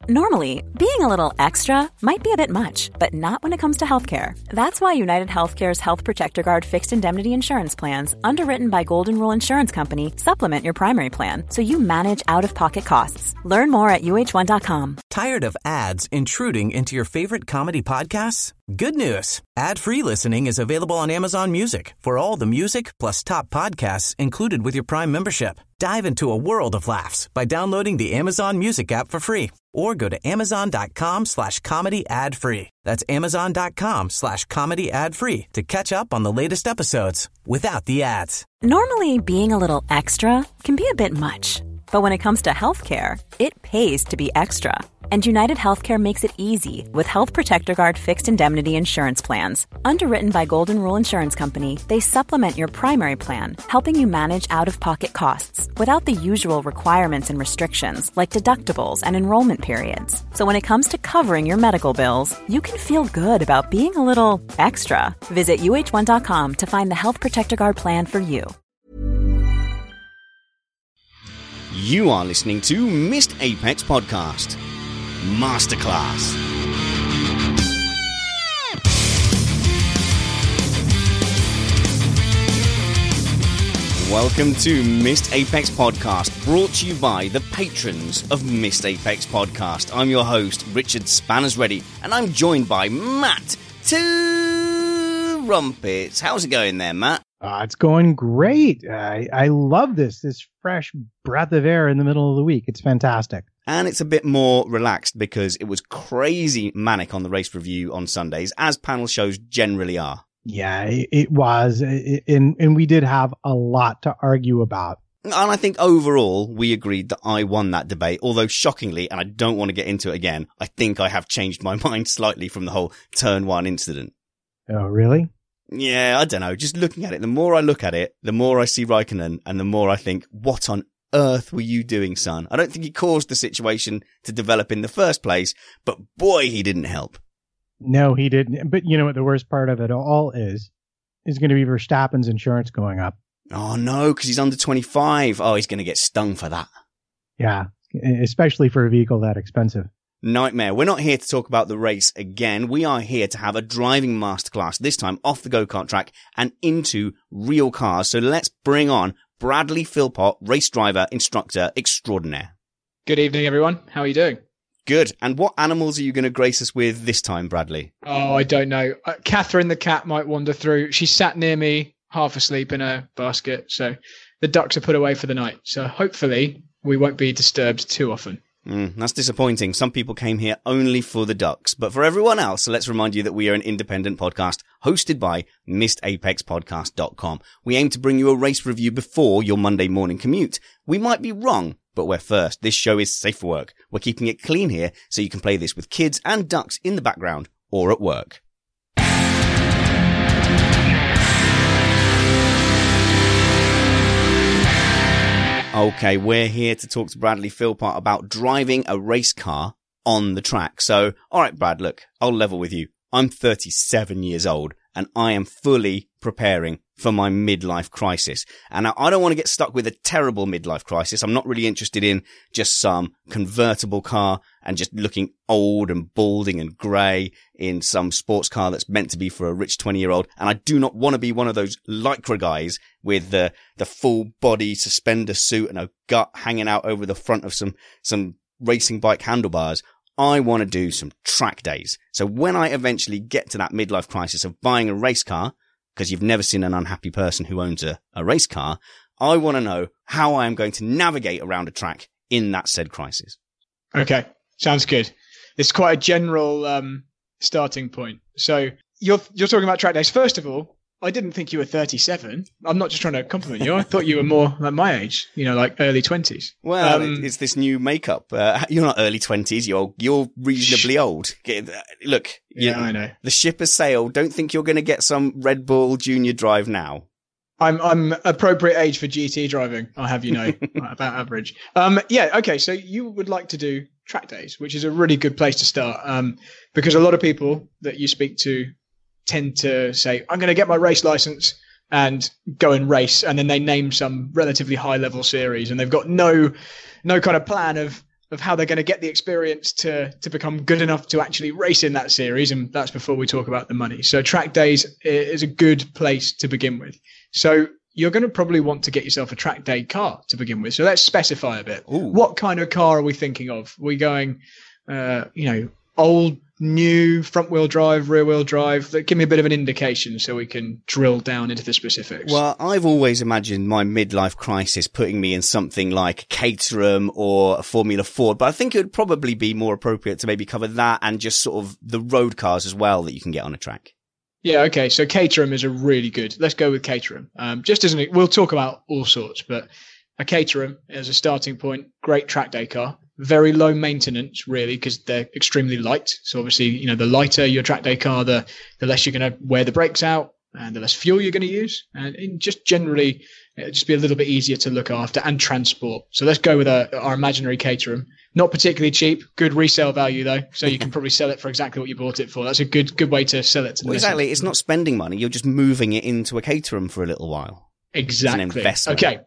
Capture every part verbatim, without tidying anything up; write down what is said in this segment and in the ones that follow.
Normally, being a little extra might be a bit much, but not when it comes to healthcare. That's why United Healthcare's Health Protector Guard fixed indemnity insurance plans, underwritten by Golden Rule Insurance Company, supplement your primary plan so you manage out-of-pocket costs. Learn more at U H one dot com. Tired of ads intruding into your favorite comedy podcasts? Good news. Ad-free listening is available on Amazon Music for all the music plus top podcasts included with your Prime membership. Dive into a world of laughs by downloading the Amazon Music app for free or go to amazon.com slash comedy ad free. That's amazon.com slash comedy ad free to catch up on the latest episodes without the ads. Normally, being a little extra can be a bit much, but when it comes to healthcare, it pays to be extra. And United Healthcare makes it easy with Health Protector Guard fixed indemnity insurance plans. Underwritten by Golden Rule Insurance Company, they supplement your primary plan, helping you manage out-of-pocket costs without the usual requirements and restrictions like deductibles and enrollment periods. So when it comes to covering your medical bills, you can feel good about being a little extra. Visit U H one dot com to find the Health Protector Guard plan for you. You are listening to Missed Apex Podcast Masterclass. Welcome to Missed Apex Podcast, brought to you by the patrons of Missed Apex Podcast. I'm your host, Richard Spanners Ready, and I'm joined by Matt Two Rumpets. How's it going there, Matt? Uh, it's going great. I, I love this, this fresh breath of air in the middle of the week. It's fantastic. And it's a bit more relaxed because it was crazy manic on the race review on Sundays, as panel shows generally are. Yeah, it, it was. It, and, and we did have a lot to argue about. And I think overall, we agreed that I won that debate, although shockingly, and I don't want to get into it again, I think I have changed my mind slightly from the whole turn one incident. Oh, really? Yeah, I don't know. Just looking at it, the more I look at it, the more I see Raikkonen, and the more I think, what on earth were you doing, son? I don't think he caused the situation to develop in the first place, but boy, he didn't help. No, he didn't. But you know what the worst part of it all is? Is going to be Verstappen's insurance going up. Oh, no, because he's under twenty-five. Oh, he's going to get stung for that. Yeah, especially for a vehicle that expensive. Nightmare. We're not here to talk about the race again. We are here to have a driving masterclass, this time off the go-kart track and into real cars. So let's bring on Bradley Philpott, race driver, instructor extraordinaire. Good evening, everyone. How are you doing? Good. And what animals are you going to grace us with this time, Bradley? Oh, I don't know. Uh, Catherine the cat might wander through. She sat near me, half asleep in a basket. So the ducks are put away for the night. So hopefully we won't be disturbed too often. Mm, that's disappointing. Some people came here only for the ducks. But for everyone else, let's remind you that we are an independent podcast hosted by missed apex podcast dot com. We aim to bring you a race review before your Monday morning commute. We might be wrong, but we're first. This show is safe for work. We're keeping it clean here so you can play this with kids and ducks in the background or at work. Okay, we're here to talk to Bradley Philpott about driving a race car on the track. So, all right, Brad, look, I'll level with you. I'm thirty-seven years old and I am fully preparing for my midlife crisis. And I don't want to get stuck with a terrible midlife crisis. I'm not really interested in just some convertible car and just looking old and balding and grey in some sports car that's meant to be for a rich twenty-year-old. And I do not want to be one of those lycra guys with the the full body suspender suit and a gut hanging out over the front of some some racing bike handlebars. I want to do some track days. So when I eventually get to that midlife crisis of buying a race car, because you've never seen an unhappy person who owns a, a race car, I want to know how I am going to navigate around a track in that said crisis. Okay, sounds good. It's quite a general um, starting point. So you're you're talking about track days. First of all, I didn't think you were thirty-seven. I'm not just trying to compliment you. I thought you were more like my age, you know, like early twenties. Well, um, it's this new makeup. Uh, you're not early twenties. You're you're reasonably old. Look, you, yeah, I know. The ship has sailed. Don't think you're going to get some Red Bull Junior drive now. I'm I'm appropriate age for G T driving. I'll have you know, about average. Um, yeah, okay. So you would like to do track days, which is a really good place to start, um, because a lot of people that you speak to tend to say, I'm going to get my race license and go and race. And then they name some relatively high level series and they've got no, no kind of plan of of how they're going to get the experience to to become good enough to actually race in that series, and that's before we talk about the money. So track days is a good place to begin with. So you're going to probably want to get yourself a track day car to begin with. So let's specify a bit. Ooh. What kind of car are we thinking of? Are we going, uh, you know, old, new, front wheel drive, rear wheel drive? Give me a bit of an indication so we can drill down into the specifics. Well, I've always imagined my midlife crisis putting me in something like Caterham or a Formula Ford, but I think it would probably be more appropriate to maybe cover that and just sort of the road cars as well that you can get on a track. Yeah, okay. So Caterham is a really good. Let's go with Caterham. Um, just as an, we'll talk about all sorts, but a Caterham as a starting point, great track day car. Very low maintenance, really, because they're extremely light. So obviously, you know, the lighter your track day car, the the less you're going to wear the brakes out, and the less fuel you're going to use, and just generally, it'll just be a little bit easier to look after and transport. So let's go with a, our imaginary Caterham. Not particularly cheap, good resale value though, so you can probably sell it for exactly what you bought it for. That's a good good way to sell it to the Well, exactly. It's not spending money. You're just moving it into a Caterham for a little while. Exactly. It's an investment. Okay.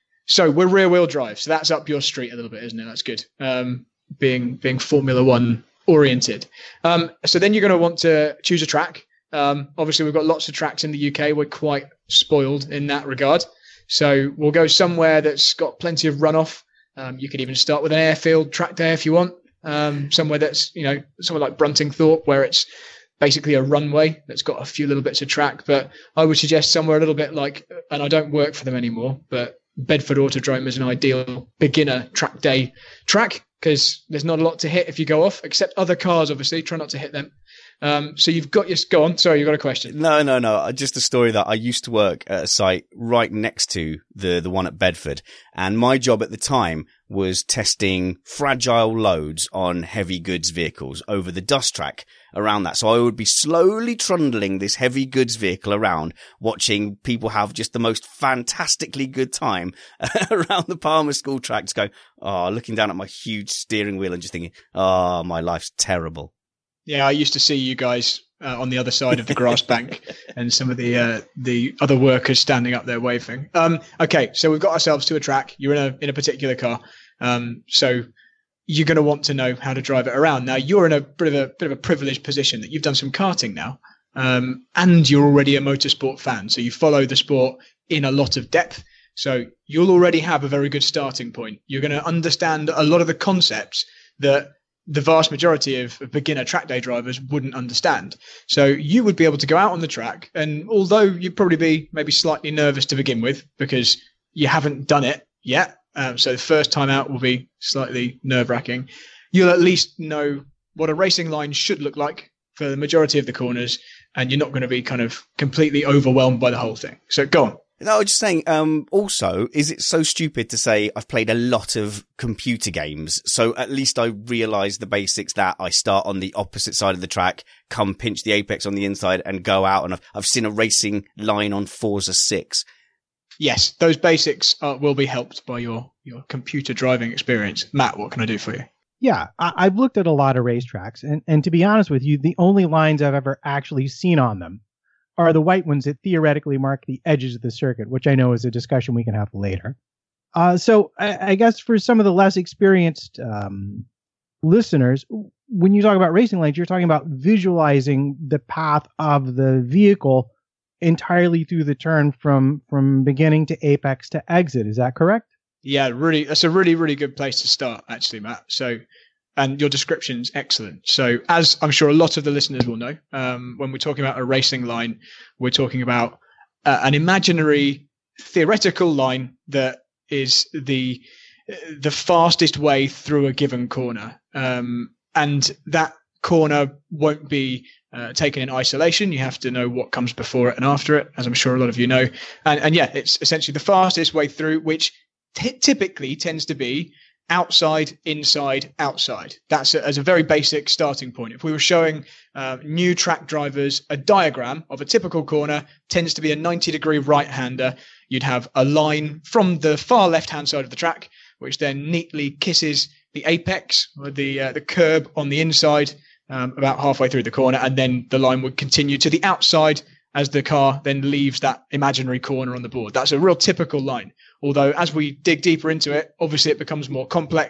So we're rear wheel drive. So that's up your street a little bit, isn't it? That's good. Um, being being Formula One oriented. Um, so then you're going to want to choose a track. Um, obviously, we've got lots of tracks in the U K. We're quite spoiled in that regard. So we'll go somewhere that's got plenty of runoff. Um, you could even start with an airfield track day if you want. Um, somewhere that's, you know, somewhere like Bruntingthorpe, where it's basically a runway that's got a few little bits of track. But I would suggest somewhere a little bit like, and I don't work for them anymore, but Bedford Autodrome is an ideal beginner track day track because there's not a lot to hit if you go off, except other cars, obviously. Try not to hit them. Um, so you've got your, go on. Sorry, you've got a question. No, no, no. Just a story that I used to work at a site right next to the, the one at Bedford. And my job at the time was testing fragile loads on heavy goods vehicles over the dust track around that. So I would be slowly trundling this heavy goods vehicle around, watching people have just the most fantastically good time around the Palmer School tracks, go, oh, looking down at my huge steering wheel and just thinking, oh, my life's terrible. Yeah, I used to see you guys uh, on the other side of the grass bank and some of the uh, the other workers standing up there waving. Um, okay, so we've got ourselves to a track. You're in a in a particular car, um, so you're going to want to know how to drive it around. Now, you're in a bit of a bit of a privileged position that you've done some karting now, um, and you're already a motorsport fan, so you follow the sport in a lot of depth. So you'll already have a very good starting point. You're going to understand a lot of the concepts that the vast majority of beginner track day drivers wouldn't understand. So you would be able to go out on the track, and although you'd probably be maybe slightly nervous to begin with because you haven't done it yet, um, so the first time out will be slightly nerve-wracking, you'll at least know what a racing line should look like for the majority of the corners, and you're not going to be kind of completely overwhelmed by the whole thing. So go on. No, I was just saying, um, also, is it so stupid to say I've played a lot of computer games, so at least I realise the basics that I start on the opposite side of the track, come pinch the apex on the inside and go out, and I've, I've seen a racing line on Forza six. Yes, those basics uh, will be helped by your, your computer driving experience. Matt, what can I do for you? Yeah, I- I've looked at a lot of racetracks, and, and to be honest with you, the only lines I've ever actually seen on them are the white ones that theoretically mark the edges of the circuit, which I know is a discussion we can have later. Uh, so I, I guess for some of the less experienced um, listeners, when you talk about racing lanes, you're talking about visualizing the path of the vehicle entirely through the turn from from beginning to apex to exit. Is that correct? Yeah, really. That's a really, really good place to start, actually, Matt. So, and your description's excellent. So, as I'm sure a lot of the listeners will know, um, when we're talking about a racing line, we're talking about uh, an imaginary theoretical line that is the the fastest way through a given corner, um, and that corner won't be uh, taken in isolation. You have to know what comes before it and after it, as I'm sure a lot of you know. And, and yeah, it's essentially the fastest way through, which t- typically tends to be outside, inside, outside. That's a, as a very basic starting point. If we were showing uh, new track drivers a diagram of a typical corner, tends to be a ninety degree right-hander. You'd have a line from the far left-hand side of the track, which then neatly kisses the apex or the uh, the curb on the inside, um, about halfway through the corner, and then the line would continue to the outside as the car then leaves that imaginary corner on the board. That's a real typical line. Although as we dig deeper into it, obviously it becomes more complex,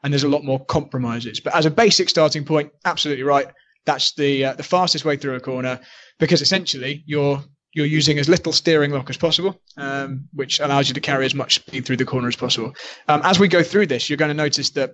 and there's a lot more compromises. But as a basic starting point, absolutely right. That's the uh, the fastest way through a corner, because essentially you're you're using as little steering lock as possible, um, which allows you to carry as much speed through the corner as possible. Um, as we go through this, you're going to notice that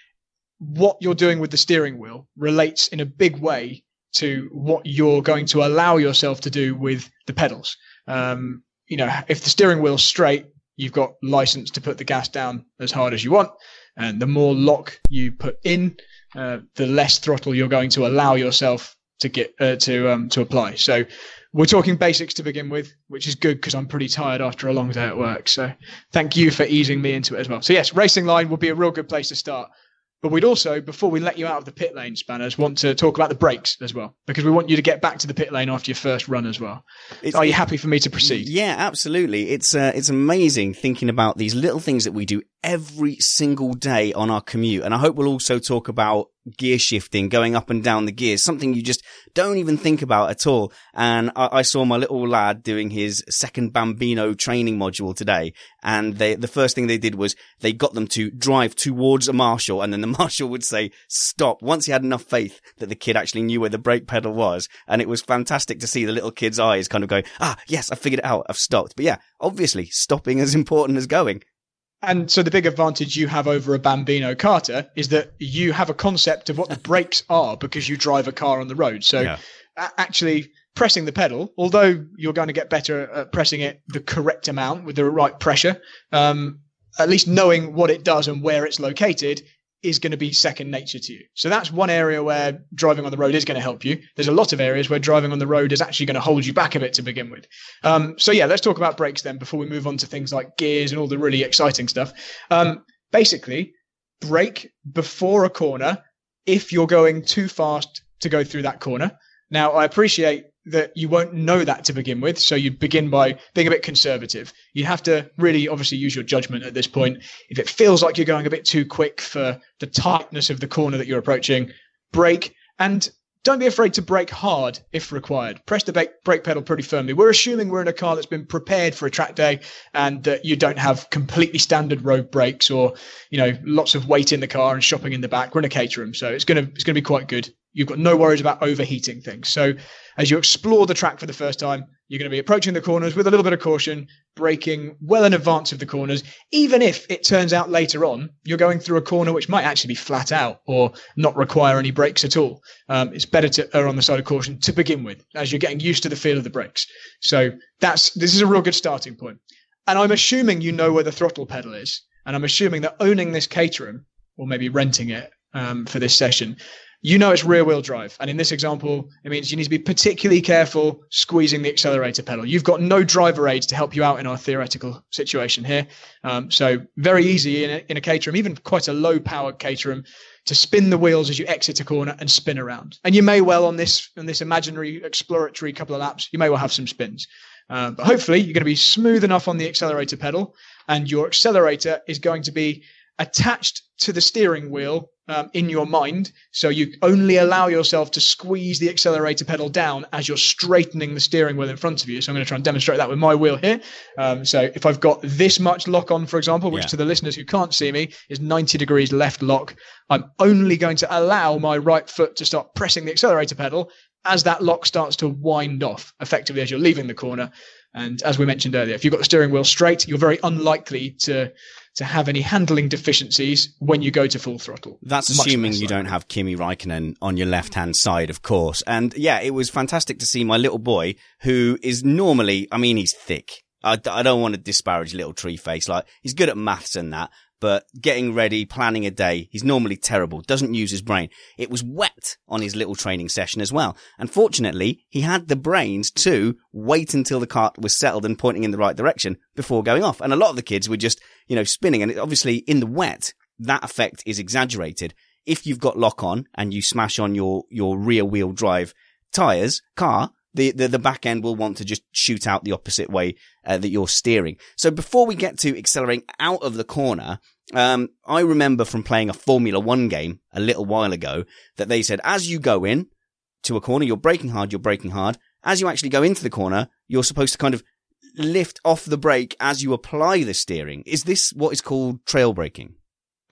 what you're doing with the steering wheel relates in a big way to what you're going to allow yourself to do with the pedals. Um, you know, if the steering wheel's straight, you've got license to put the gas down as hard as you want. And the more lock you put in, uh, the less throttle you're going to allow yourself to get, uh, to, um, to apply. So we're talking basics to begin with, which is good because I'm pretty tired after a long day at work. So thank you for easing me into it as well. So yes, racing line would be a real good place to start. But we'd also, before we let you out of the pit lane, Spanners, want to talk about the brakes as well, because we want you to get back to the pit lane after your first run as well. It's, Are you happy for me to proceed? Yeah, absolutely. It's uh, it's amazing thinking about these little things that we do every single day on our commute. And I hope we'll also talk about gear shifting, going up and down the gears, something you just don't even think about at all. And I, I saw my little lad doing his second Bambino training module today. And they, the first thing they did was they got them to drive towards a marshal, and then the marshal would say, stop, once he had enough faith that the kid actually knew where the brake pedal was. And it was fantastic to see the little kid's eyes kind of going, ah, yes, I figured it out. I've stopped. But yeah, obviously stopping is important as going. And so the big advantage you have over a Bambino karter is that you have a concept of what the brakes are because you drive a car on the road. So yeah. a- actually pressing the pedal, although you're going to get better at pressing it the correct amount with the right pressure, um, at least knowing what it does and where it's located is going to be second nature to you. So that's one area where driving on the road is going to help you. There's a lot of areas where driving on the road is actually going to hold you back a bit to begin with. Um, so yeah, let's talk about brakes then before we move on to things like gears and all the really exciting stuff. Um, basically, brake before a corner if you're going too fast to go through that corner. Now, I appreciate that you won't know that to begin with, so you begin by being a bit conservative. You have to really obviously use your judgment at this point. If it feels like you're going a bit too quick for the tightness of the corner that you're approaching, brake, and don't be afraid to brake hard if required. Press the brake, brake pedal pretty firmly. We're assuming we're in a car that's been prepared for a track day and that you don't have completely standard road brakes or, you know, lots of weight in the car and shopping in the back. We're in a caterum, so it's going to it's going to be quite good. You've got no worries about overheating things. So as you explore the track for the first time, you're going to be approaching the corners with a little bit of caution, braking well in advance of the corners, even if it turns out later on you're going through a corner which might actually be flat out or not require any brakes at all. Um, it's better to err on the side of caution to begin with, as you're getting used to the feel of the brakes. So that's this is a real good starting point. And I'm assuming you know where the throttle pedal is. And I'm assuming that owning this Caterham, or maybe renting it um, for this session, you know it's rear-wheel drive. And in this example, it means you need to be particularly careful squeezing the accelerator pedal. You've got no driver aids to help you out in our theoretical situation here. Um, so very easy in a, in a Caterham, even quite a low-powered Caterham, to spin the wheels as you exit a corner and spin around. And you may well, on this, on this imaginary exploratory couple of laps, you may well have some spins. Uh, but hopefully you're going to be smooth enough on the accelerator pedal, and your accelerator is going to be attached to the steering wheel um, in your mind. So you only allow yourself to squeeze the accelerator pedal down as you're straightening the steering wheel in front of you. So I'm going to try and demonstrate that with my wheel here. Um, so if I've got this much lock on, for example, which yeah. to the listeners who can't see me is ninety degrees left lock, I'm only going to allow my right foot to start pressing the accelerator pedal as that lock starts to wind off, effectively as you're leaving the corner. And as we mentioned earlier, if you've got the steering wheel straight, you're very unlikely to to have any handling deficiencies when you go to full throttle. That's assuming you don't have Kimi Räikkönen on your left-hand side, of course. And yeah, it was fantastic to see my little boy, who is normally, I mean, he's thick. I, I don't want to disparage little tree face. Like, he's good at maths and that. But getting ready, planning a day, he's normally terrible, doesn't use his brain. It was wet on his little training session as well. And fortunately, he had the brains to wait until the cart was settled and pointing in the right direction before going off. And a lot of the kids were just, you know, spinning. And obviously in the wet, that effect is exaggerated. If you've got lock on and you smash on your, your rear wheel drive tires, car, The, the, the back end will want to just shoot out the opposite way uh, that you're steering. So before we get to accelerating out of the corner, um, I remember from playing a Formula One game a little while ago that they said, as you go in to a corner, you're braking hard, you're braking hard. As you actually go into the corner, you're supposed to kind of lift off the brake as you apply the steering. Is this what is called trail braking?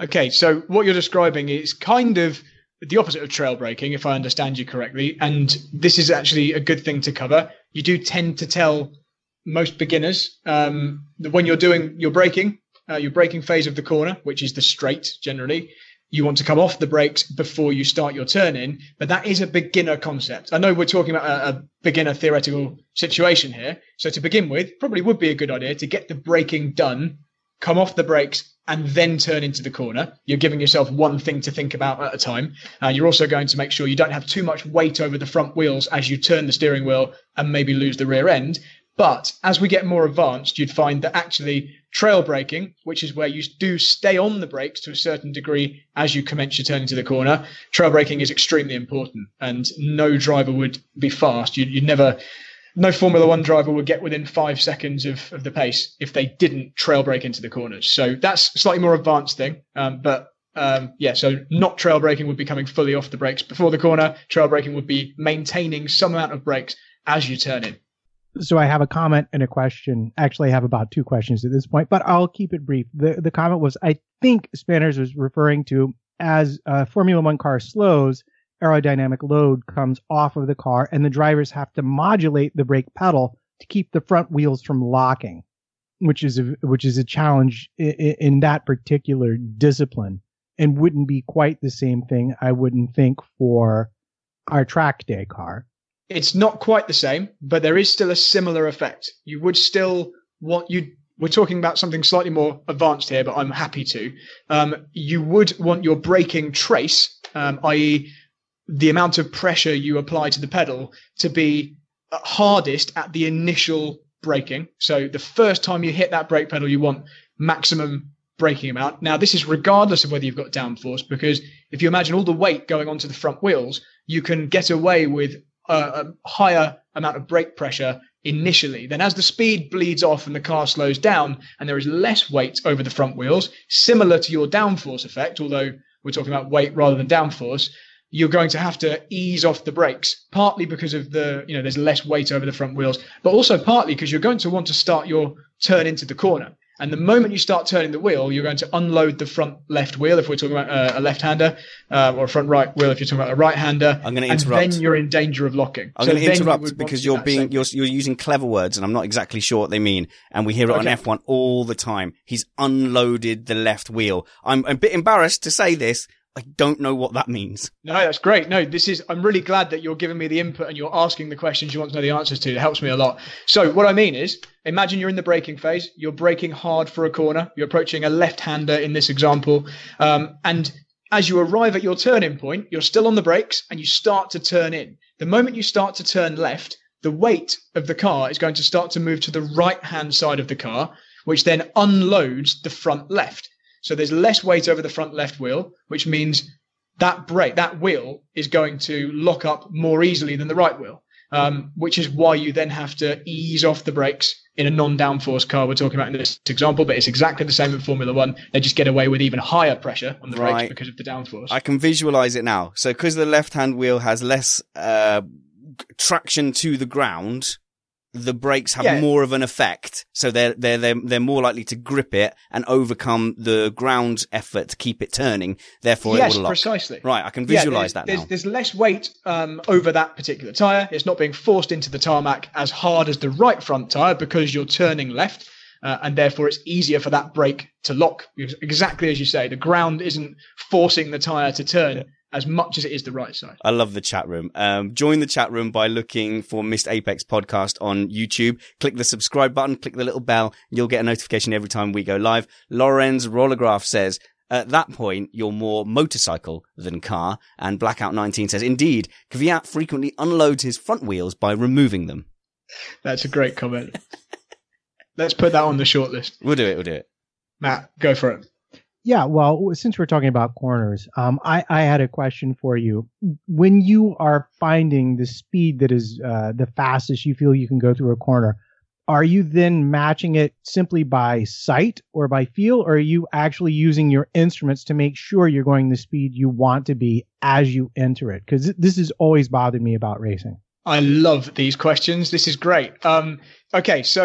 Okay, so what you're describing is kind of the opposite of trail braking, if I understand you correctly. And this is actually a good thing to cover. You do tend to tell most beginners um, that when you're doing your braking, uh, your braking phase of the corner, which is the straight generally, you want to come off the brakes before you start your turn in. But that is a beginner concept. I know we're talking about a, a beginner theoretical situation here. So to begin with, probably would be a good idea to get the braking done, come off the brakes, and then turn into the corner. You're giving yourself one thing to think about at a time. Uh, you're also going to make sure you don't have too much weight over the front wheels as you turn the steering wheel and maybe lose the rear end. But as we get more advanced, you'd find that actually trail braking, which is where you do stay on the brakes to a certain degree as you commence your turn into the corner, trail braking is extremely important, and no driver would be fast. You'd, you'd never... No Formula One driver would get within five seconds of, of the pace if they didn't trail brake into the corners. So that's a slightly more advanced thing. Um, but um, yeah, so not trail braking would be coming fully off the brakes before the corner. Trail braking would be maintaining some amount of brakes as you turn in. So I have a comment and a question. Actually, I have about two questions at this point, but I'll keep it brief. The the comment was, I think Spanners was referring to as a Formula One car slows, aerodynamic load comes off of the car and the drivers have to modulate the brake pedal to keep the front wheels from locking, which is a, which is a challenge in, in that particular discipline, and wouldn't be quite the same thing, I wouldn't think, for our track day car. It's not quite the same, but there is still a similar effect. You would still want you. We're talking about something slightly more advanced here, but I'm happy to. Um, you would want your braking trace, um, that is, the amount of pressure you apply to the pedal, to be hardest at the initial braking. So the first time you hit that brake pedal, you want maximum braking amount. Now, this is regardless of whether you've got downforce, because if you imagine all the weight going onto the front wheels, you can get away with a, a higher amount of brake pressure initially. Then as the speed bleeds off and the car slows down and there is less weight over the front wheels, similar to your downforce effect, although we're talking about weight rather than downforce, you're going to have to ease off the brakes, partly because of the, you know, there's less weight over the front wheels, but also partly because you're going to want to start your turn into the corner. And the moment you start turning the wheel, you're going to unload the front left wheel if we're talking about uh, a left-hander, uh, or a front right wheel if you're talking about a right-hander. I'm going to interrupt. And then you're in danger of locking. I'm so going to interrupt you because you're being you're you're using clever words, and I'm not exactly sure what they mean. And we hear it okay. on F one all the time. He's unloaded the left wheel. I'm a bit embarrassed to say this. I don't know what that means. No, that's great. No, this is, I'm really glad that you're giving me the input and you're asking the questions you want to know the answers to. It helps me a lot. So what I mean is, imagine you're in the braking phase. You're braking hard for a corner. You're approaching a left-hander in this example. Um, and as you arrive at your turning point, you're still on the brakes and you start to turn in. The moment you start to turn left, the weight of the car is going to start to move to the right-hand side of the car, which then unloads the front left. So there's less weight over the front left wheel, which means that brake, that wheel is going to lock up more easily than the right wheel, um, which is why you then have to ease off the brakes in a non-downforce car we're talking about in this example, but it's exactly the same in Formula One. They just get away with even higher pressure on the right. brakes because of the downforce. I can visualize it now. So because the left-hand wheel has less uh, traction to the ground, the brakes have yeah. more of an effect, so they're they're they're they're more likely to grip it and overcome the ground effort to keep it turning. Therefore, yes, it will lock. Precisely. Right, I can visualize yeah, that there's, now. There's less weight um, over that particular tire. It's not being forced into the tarmac as hard as the right front tire because you're turning left, uh, and therefore it's easier for that brake to lock. Exactly as you say, the ground isn't forcing the tire to turn. Yeah. As much as it is the right side. I love the chat room. Um, join the chat room by looking for Missed Apex Podcast on YouTube. Click the subscribe button, click the little bell. You'll get a notification every time we go live. Lorenz Rollergraph says, at that point, you're more motorcycle than car. And Blackout nineteen says, indeed, Kvyat frequently unloads his front wheels by removing them. That's a great comment. Let's put that on the shortlist. We'll do it, we'll do it. Matt, go for it. Yeah, well, since we're talking about corners, um, I, I had a question for you. When you are finding the speed that is uh, the fastest you feel you can go through a corner, are you then matching it simply by sight or by feel, or are you actually using your instruments to make sure you're going the speed you want to be as you enter it? Because th- this has always bothered me about racing. I love these questions. This is great. Um, okay, so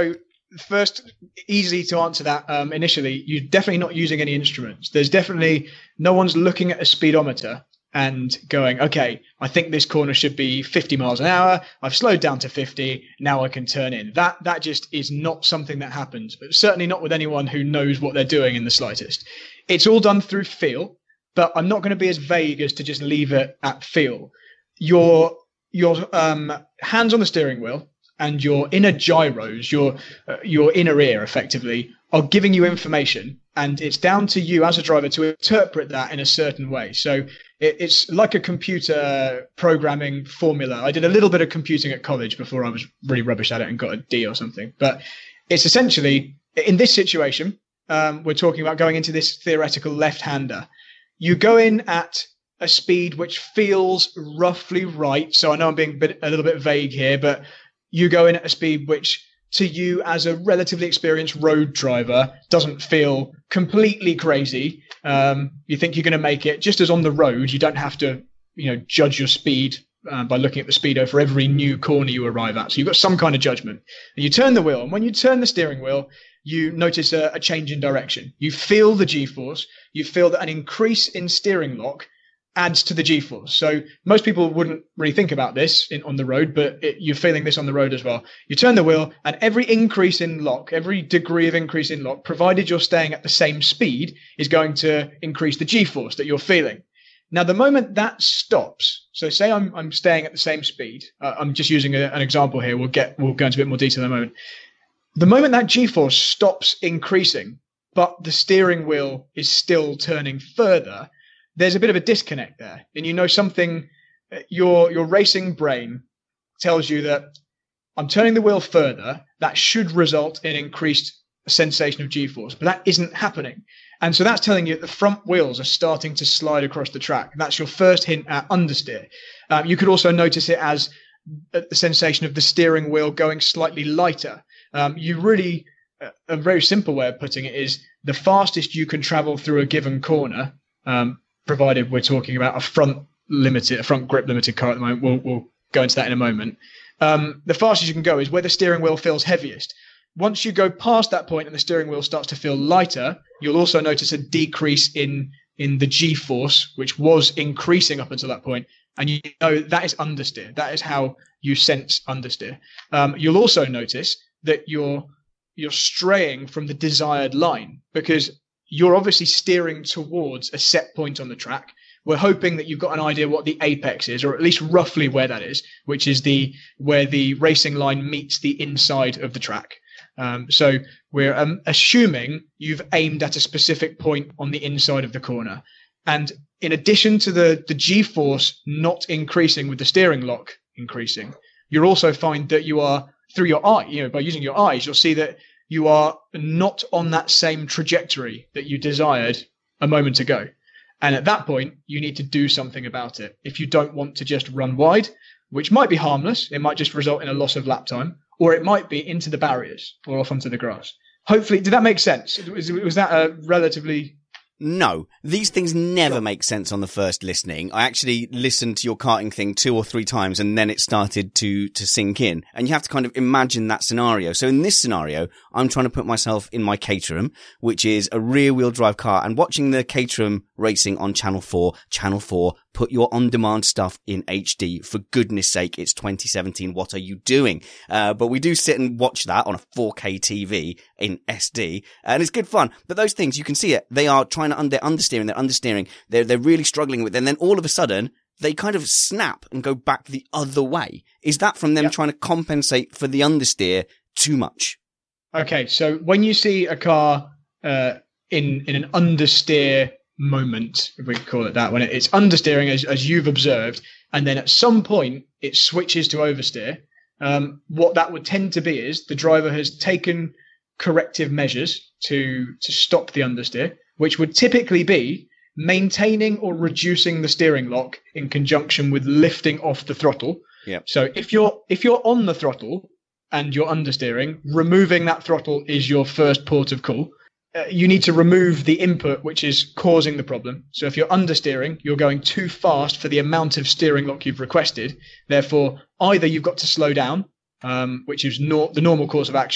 first, easy to answer that um, initially. You're definitely not using any instruments. There's definitely no one's looking at a speedometer and going, okay, I think this corner should be fifty miles an hour. I've slowed down to fifty. Now I can turn in. That that just is not something that happens, but certainly not with anyone who knows what they're doing in the slightest. It's all done through feel, but I'm not going to be as vague as to just leave it at feel. Your your um, hands on the steering wheel and your inner gyros, your uh, your inner ear, effectively, are giving you information, and it's down to you as a driver to interpret that in a certain way. So it, it's like a computer programming formula. I did a little bit of computing at college before I was really rubbish at it and got a D or something. But it's essentially, in this situation, um, we're talking about going into this theoretical left-hander. You go in at a speed which feels roughly right. So I know I'm being a, bit, a little bit vague here, but you go in at a speed which, to you as a relatively experienced road driver, doesn't feel completely crazy. Um, you think you're going to make it. Just as on the road, you don't have to, you know, judge your speed uh, by looking at the speedo for every new corner you arrive at. So you've got some kind of judgment. And you turn the wheel, and when you turn the steering wheel, you notice a, a change in direction. You feel the G-force. You feel that an increase in steering lock adds to the G-force. So most people wouldn't really think about this in, on the road, but it, you're feeling this on the road as well. You turn the wheel, and every increase in lock, every degree of increase in lock, provided you're staying at the same speed, is going to increase the G-force that you're feeling. Now, the moment that stops, so say I'm I'm staying at the same speed. Uh, I'm just using a, an example here. We'll get we'll go into a bit more detail in a moment. The moment that G-force stops increasing, but the steering wheel is still turning further, there's a bit of a disconnect there. And you know something, your your racing brain tells you that I'm turning the wheel further. That should result in increased sensation of G-force, but that isn't happening. And so that's telling you that the front wheels are starting to slide across the track. That's your first hint at understeer. Um, you could also notice it as the sensation of the steering wheel going slightly lighter. Um, you really, a very simple way of putting it is the fastest you can travel through a given corner, um, provided we're talking about a front limited, a front grip limited car at the moment. We'll, we'll go into that in a moment. Um, the fastest you can go is where the steering wheel feels heaviest. Once you go past that point and the steering wheel starts to feel lighter, you'll also notice a decrease in, in the G-force, which was increasing up until that point. And you know that is understeer. That is how you sense understeer. Um, you'll also notice that you're you're straying from the desired line because you're obviously steering towards a set point on the track. We're hoping that you've got an idea what the apex is, or at least roughly where that is, which is the where the racing line meets the inside of the track. Um, so we're um, assuming you've aimed at a specific point on the inside of the corner. And in addition to the, the G-force not increasing with the steering lock increasing, you'll also find that you are, through your eye, you know, by using your eyes, you'll see that you are not on that same trajectory that you desired a moment ago. And at that point, you need to do something about it. If you don't want to just run wide, which might be harmless, it might just result in a loss of lap time, or it might be into the barriers or off onto the grass. Hopefully, did that make sense? Was, was that a relatively... No, these things never make sense on the first listening. I actually listened to your karting thing two or three times and then it started to, to sink in. And you have to kind of imagine that scenario. So in this scenario, I'm trying to put myself in my Caterham, which is a rear wheel drive car, and watching the Caterham racing on Channel four. Channel four, put your on-demand stuff in H D. For goodness sake, it's twenty seventeen. What are you doing? Uh, but we do sit and watch that on a four K T V in S D, and it's good fun. But those things, you can see it. They are trying to, they're understeering, they're understeering. They're, they're really struggling with it. And then all of a sudden, they kind of snap and go back the other way. Is that from them yep. trying to compensate for the understeer too much? Okay, so when you see a car uh, in in an understeer moment, if we could call it that, when it's understeering as, as you've observed, and then at some point it switches to oversteer, um, what that would tend to be is the driver has taken corrective measures to to stop the understeer, which would typically be maintaining or reducing the steering lock in conjunction with lifting off the throttle. Yep. So if you're if you're on the throttle and you're understeering, removing that throttle is your first port of call. Uh, you need to remove the input which is causing the problem. So if you're understeering, you're going too fast for the amount of steering lock you've requested. Therefore, either you've got to slow down, um, which is nor- the normal course of action,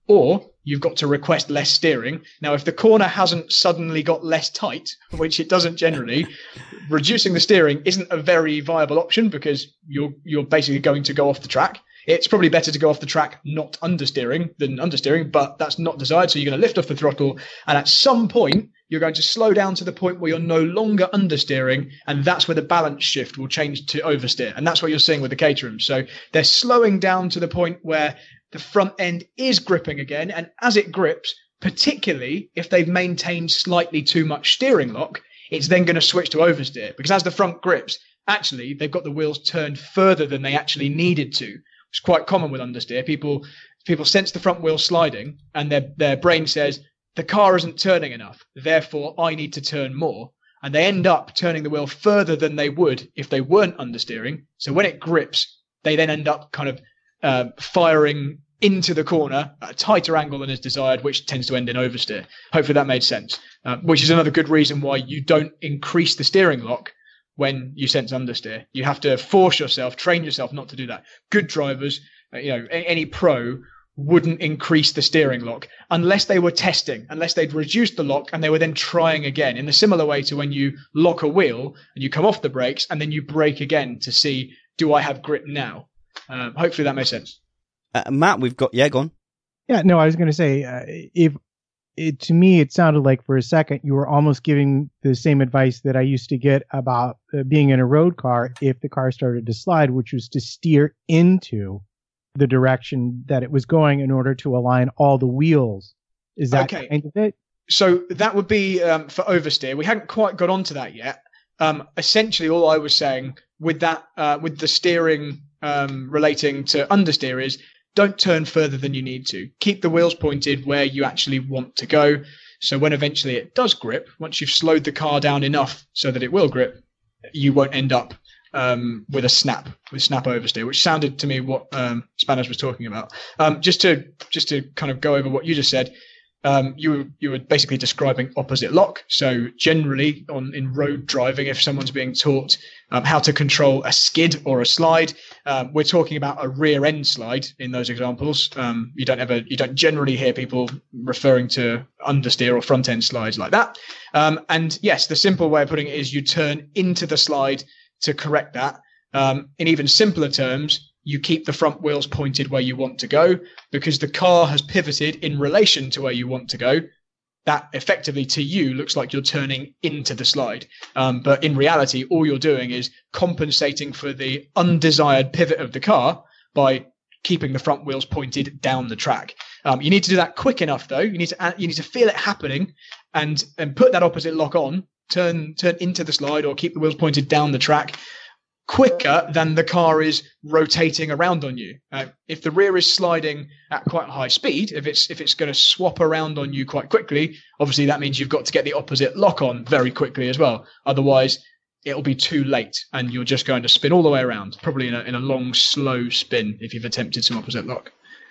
or you've got to request less steering. Now, if the corner hasn't suddenly got less tight, which it doesn't generally, reducing the steering isn't a very viable option because you're you're basically going to go off the track. It's probably better to go off the track not understeering than understeering, but that's not desired. So you're going to lift off the throttle, and at some point, you're going to slow down to the point where you're no longer understeering, and that's where the balance shift will change to oversteer. And that's what you're seeing with the Caterham. So they're slowing down to the point where the front end is gripping again, and as it grips, particularly if they've maintained slightly too much steering lock, it's then going to switch to oversteer, because as the front grips, actually, they've got the wheels turned further than they actually needed to. It's quite common with understeer. People people sense the front wheel sliding, and their their brain says, the car isn't turning enough, therefore I need to turn more. And they end up turning the wheel further than they would if they weren't understeering. So when it grips, they then end up kind of uh, firing into the corner at a tighter angle than is desired, which tends to end in oversteer. Hopefully that made sense, uh, which is another good reason why you don't increase the steering lock when you sense understeer. You have to force yourself, train yourself not to do that. Good drivers, uh, you know, a- any pro wouldn't increase the steering lock unless they were testing, unless they'd reduced the lock and they were then trying again, in a similar way to when you lock a wheel and you come off the brakes and then you brake again to see, do I have grip now? Um, hopefully that makes sense. Uh, Matt, we've got, yeah, go on. Yeah, no, I was going to say, uh, if it, to me, it sounded like for a second you were almost giving the same advice that I used to get about uh, being in a road car if the car started to slide, which was to steer into the direction that it was going in order to align all the wheels. Is that okay. kind of it? So that would be um, for oversteer. We hadn't quite got onto that yet. Um, essentially, all I was saying with that, uh, with the steering um, relating to understeer is, don't turn further than you need to. Keep the wheels pointed where you actually want to go. So when eventually it does grip, once you've slowed the car down enough so that it will grip, you won't end up um, with a snap, with snap oversteer, which sounded to me what um, Spanners was talking about. Um, just to just to kind of go over what you just said, um, you were, you were basically describing opposite lock. So generally on in road driving, if someone's being taught um, how to control a skid or a slide, um, we're talking about a rear end slide in those examples. Um, you don't ever, you don't generally hear people referring to understeer or front end slides like that. Um, and yes, the simple way of putting it is you turn into the slide to correct that. Um, in even simpler terms, you keep the front wheels pointed where you want to go because the car has pivoted in relation to where you want to go. That effectively to you looks like you're turning into the slide. Um, but in reality, all you're doing is compensating for the undesired pivot of the car by keeping the front wheels pointed down the track. Um, you need to do that quick enough though. You need to, you need to feel it happening and, and put that opposite lock on, turn, turn into the slide or keep the wheels pointed down the track quicker than the car is rotating around on you. Uh, if the rear is sliding at quite high speed, if it's if it's going to swap around on you quite quickly, obviously that means you've got to get the opposite lock on very quickly as well. Otherwise, it'll be too late and you're just going to spin all the way around, probably in a, in a long, slow spin if you've attempted some opposite lock.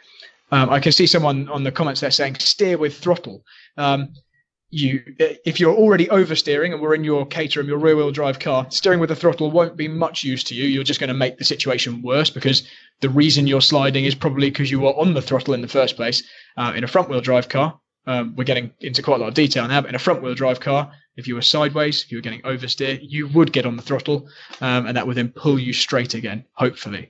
Um, I can see someone on the comments there saying steer with throttle. Um, You, if you're already oversteering and we're in your Caterham, your rear-wheel drive car, steering with the throttle won't be much use to you. You're just going to make the situation worse because the reason you're sliding is probably because you were on the throttle in the first place. Uh, in a front-wheel drive car, um, we're getting into quite a lot of detail now, but in a front-wheel drive car, if you were sideways, if you were getting oversteer, you would get on the throttle, um, and that would then pull you straight again, hopefully.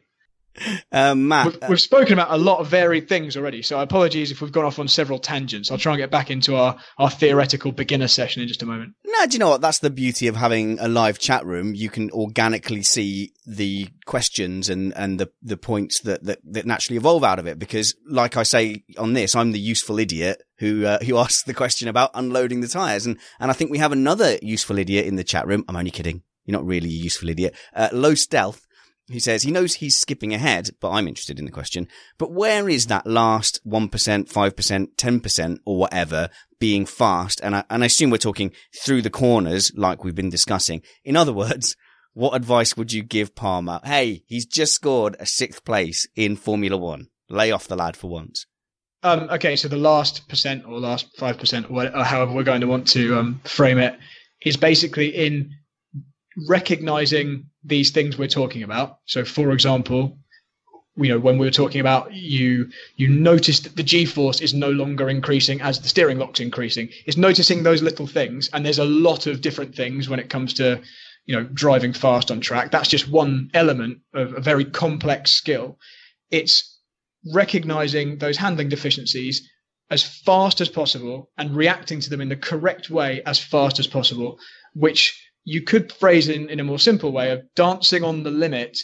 Um, Matt, we've, we've spoken about a lot of varied things already, so apologies if we've gone off on several tangents. I'll try and get back into our, our theoretical beginner session in just a moment. No, do you know what? That's the beauty of having a live chat room. You can organically see the questions and, and the, the points that, that, that naturally evolve out of it. Because like I say on this, I'm the useful idiot who, uh, who asks the question about unloading the tires. And, and I think we have another useful idiot in the chat room. I'm only kidding. You're not really a useful idiot. Uh, Low Stealth. He says he knows he's skipping ahead, but I'm interested in the question. But where is that last one percent, five percent, ten percent or whatever being fast? And I, and I assume we're talking through the corners like we've been discussing. In other words, what advice would you give Palmer? Hey, he's just scored a sixth place in Formula One. Lay off the lad for once. Um, okay, so the last percent or last five percent or, or however we're going to want to um, frame it is basically in recognizing these things we're talking about. So, for example, you know, when we were talking about you, you notice that the G-force is no longer increasing as the steering lock's increasing. It's noticing those little things, and there's a lot of different things when it comes to, you know, driving fast on track. That's just one element of a very complex skill. It's recognizing those handling deficiencies as fast as possible and reacting to them in the correct way as fast as possible, which you could phrase in, in a more simple way of dancing on the limit.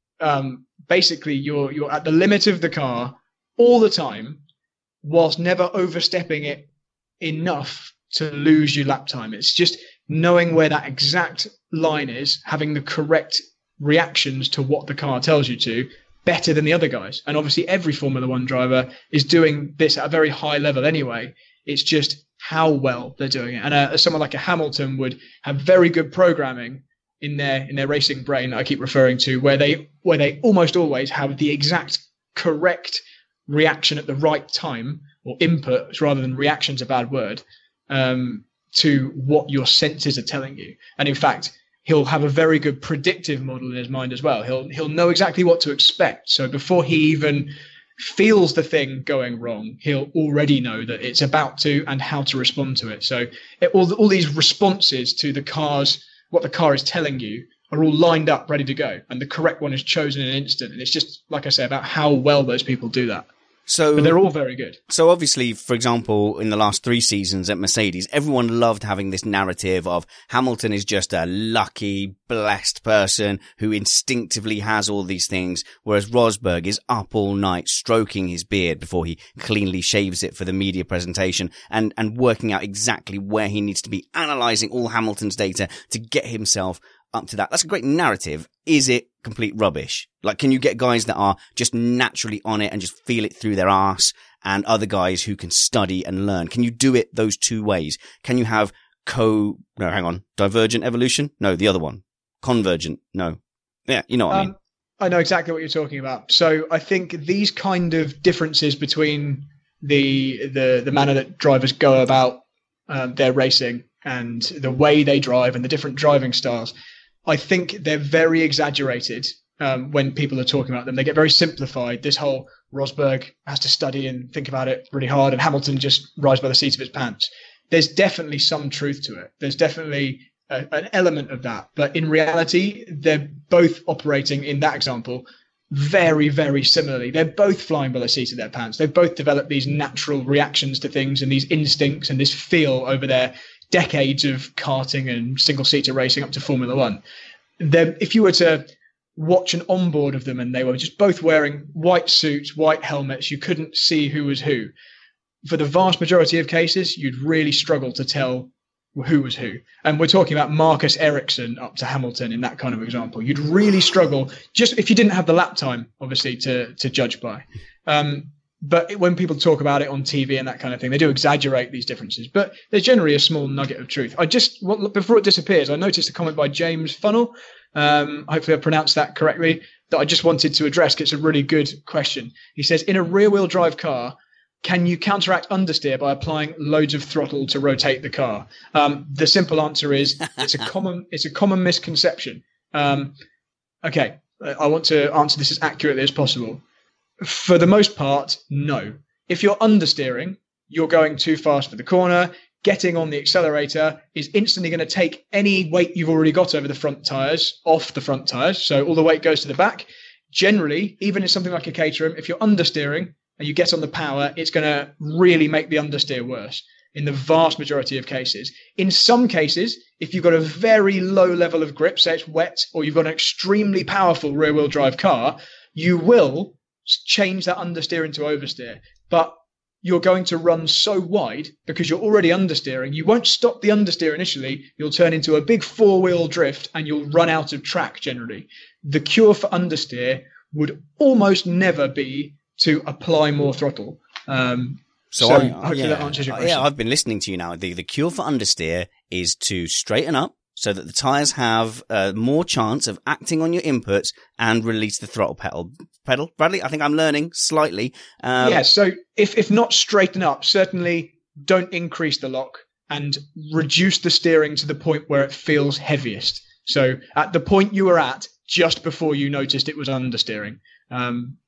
Um, basically, you're you're at the limit of the car all the time, whilst never overstepping it enough to lose your lap time. It's just knowing where that exact line is, having the correct reactions to what the car tells you to, better than the other guys. And obviously, every Formula One driver is doing this at a very high level anyway. It's just how well they're doing it. And uh, someone like a Hamilton would have very good programming in their in their racing brain that I keep referring to, where they where they almost always have the exact correct reaction at the right time, or input rather than reaction's a bad word, um, to what your senses are telling you. And in fact, he'll have a very good predictive model in his mind as well. He'll he'll know exactly what to expect. So before he even feels the thing going wrong, he'll already know that it's about to and how to respond to it. So it, all all these responses to the car's what the car is telling you are all lined up, ready to go, and the correct one is chosen in an instant. And it's just, like I say, about how well those people do that. So, but they're all very good. So obviously, for example, in the last three seasons at Mercedes, everyone loved having this narrative of Hamilton is just a lucky, blessed person who instinctively has all these things, whereas Rosberg is up all night stroking his beard before he cleanly shaves it for the media presentation, and, and working out exactly where he needs to be, analysing all Hamilton's data to get himself up to that. That's a great narrative. Is it complete rubbish? Like, can you get guys that are just naturally on it and just feel it through their arse, and other guys who can study and learn? Can you do it those two ways? Can you have co, no, hang on, divergent evolution? No, the other one. Convergent? No. Yeah, you know what um, I mean. I know exactly what you're talking about. So I think these kind of differences between the, the, the manner that drivers go about um, their racing and the way they drive and the different driving styles, I think they're very exaggerated um, when people are talking about them. They get very simplified. This whole Rosberg has to study and think about it really hard, and Hamilton just rides by the seat of his pants. There's definitely some truth to it. There's definitely a, an element of that. But in reality, they're both operating in that example very, very similarly. They're both flying by the seat of their pants. They've both developed these natural reactions to things and these instincts and this feel over their decades of karting and single-seater racing up to Formula One. They're, if you were to watch an onboard of them and they were just both wearing white suits, white helmets, you couldn't see who was who. For the vast majority of cases, you'd really struggle to tell who was who. And we're talking about Marcus Ericsson up to Hamilton in that kind of example. You'd really struggle, just if you didn't have the lap time, obviously, to, to judge by. Um, But when people talk about it on T V and that kind of thing, they do exaggerate these differences. But there's generally a small nugget of truth. I just, well, before it disappears, I noticed a comment by James Funnel. Um, hopefully I pronounced that correctly, that I just wanted to address, because it's a really good question. He says, in a rear-wheel drive car, can you counteract understeer by applying loads of throttle to rotate the car? Um, the simple answer is it's a common, it's a common misconception. Um, okay, I want to answer this as accurately as possible. For the most part, no. If you're understeering, you're going too fast for the corner. Getting on the accelerator is instantly going to take any weight you've already got over the front tyres off the front tyres. So all the weight goes to the back. Generally, even in something like a Caterham, if you're understeering and you get on the power, it's going to really make the understeer worse in the vast majority of cases. In some cases, if you've got a very low level of grip, say it's wet, or you've got an extremely powerful rear-wheel drive car, you will change that understeer into oversteer, but you're going to run so wide because you're already understeering. You won't stop the understeer initially. You'll turn into a big four-wheel drift and you'll run out of track generally. The cure for understeer would almost never be to apply more throttle. Um, so so I, hopefully yeah, that answers your question. Yeah, I've been listening to you now. The, the cure for understeer is to straighten up, so that the tyres have uh, more chance of acting on your inputs and release the throttle pedal. Pedal, Bradley? I think I'm learning slightly. Um, yeah, so if, if not straighten up, certainly don't increase the lock and reduce the steering to the point where it feels heaviest. So at the point you were at just before you noticed it was understeering. Um,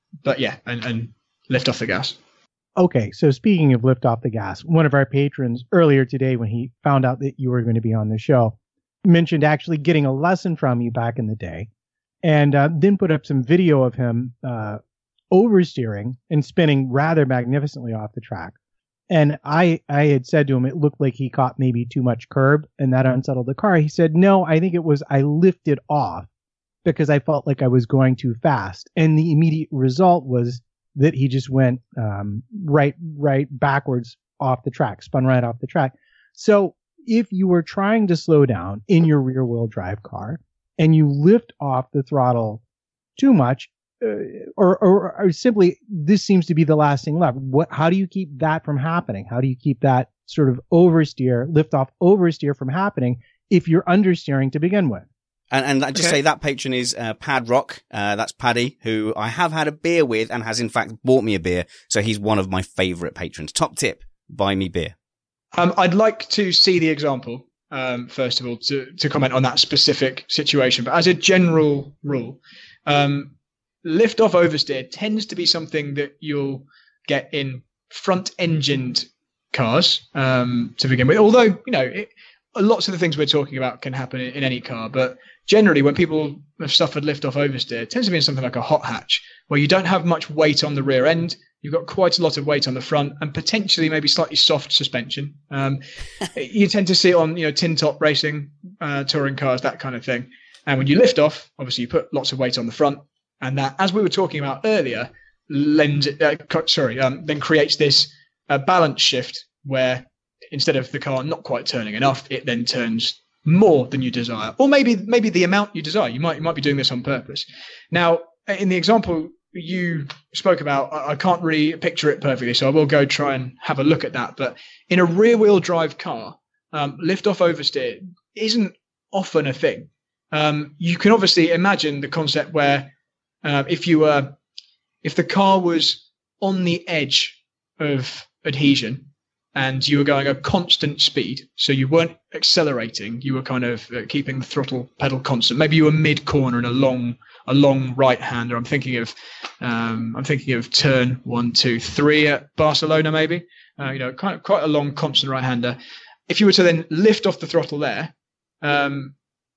but yeah, and, and lift off the gas. Okay, so speaking of lift off the gas, one of our patrons earlier today, when he found out that you were going to be on the show, mentioned actually getting a lesson from you back in the day, and uh, then put up some video of him uh, oversteering and spinning rather magnificently off the track. And I, I had said to him, it looked like he caught maybe too much curb and that unsettled the car. He said, no, I think it was I lifted off because I felt like I was going too fast. And the immediate result was that he just went um, right, right backwards off the track, spun right off the track. So if you were trying to slow down in your rear wheel drive car and you lift off the throttle too much, Uh, or, or, or simply, this seems to be the last thing left. What? How do you keep that from happening? How do you keep that sort of oversteer, lift off oversteer from happening if you're understeering to begin with? And, and I just Okay. say that patron is uh, Pad Rock. Uh, that's Paddy, who I have had a beer with and has in fact bought me a beer. So he's one of my favourite patrons. Top tip: buy me beer. Um, I'd like to see the example, um, first of all, to, to comment on that specific situation. But as a general rule, um, lift off oversteer tends to be something that you'll get in front engined cars um, to begin with. Although, you know, it, lots of the things we're talking about can happen in, in any car. But generally, when people have suffered lift off oversteer, it tends to be in something like a hot hatch, where you don't have much weight on the rear end. You've got quite a lot of weight on the front and potentially maybe slightly soft suspension. Um, you tend to see it on, you know, tin top racing, uh, touring cars, that kind of thing. And when you lift off, obviously you put lots of weight on the front. And that, as we were talking about earlier, lends uh, sorry, um, then creates this uh, balance shift where instead of the car not quite turning enough, it then turns more than you desire, or maybe maybe the amount you desire. You might you might be doing this on purpose. Now, in the example you spoke about, I, I can't really picture it perfectly, so I will go try and have a look at that. But in a rear-wheel drive car, um, lift-off oversteer isn't often a thing. Um, you can obviously imagine the concept where Uh, if you were, if the car was on the edge of adhesion and you were going a constant speed, so you weren't accelerating, you were kind of uh, keeping the throttle pedal constant. Maybe you were mid corner in a long, a long right hander. I'm thinking of, um, I'm thinking of turn one, two, three at Barcelona, maybe. Uh, you know, kind of quite a long constant right hander. If you were to then lift off the throttle there, um,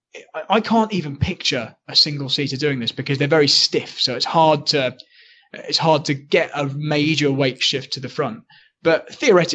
I can't even picture a single seater doing this because they're very stiff. So it's hard to, it's hard to get a major weight shift to the front. But theoretically,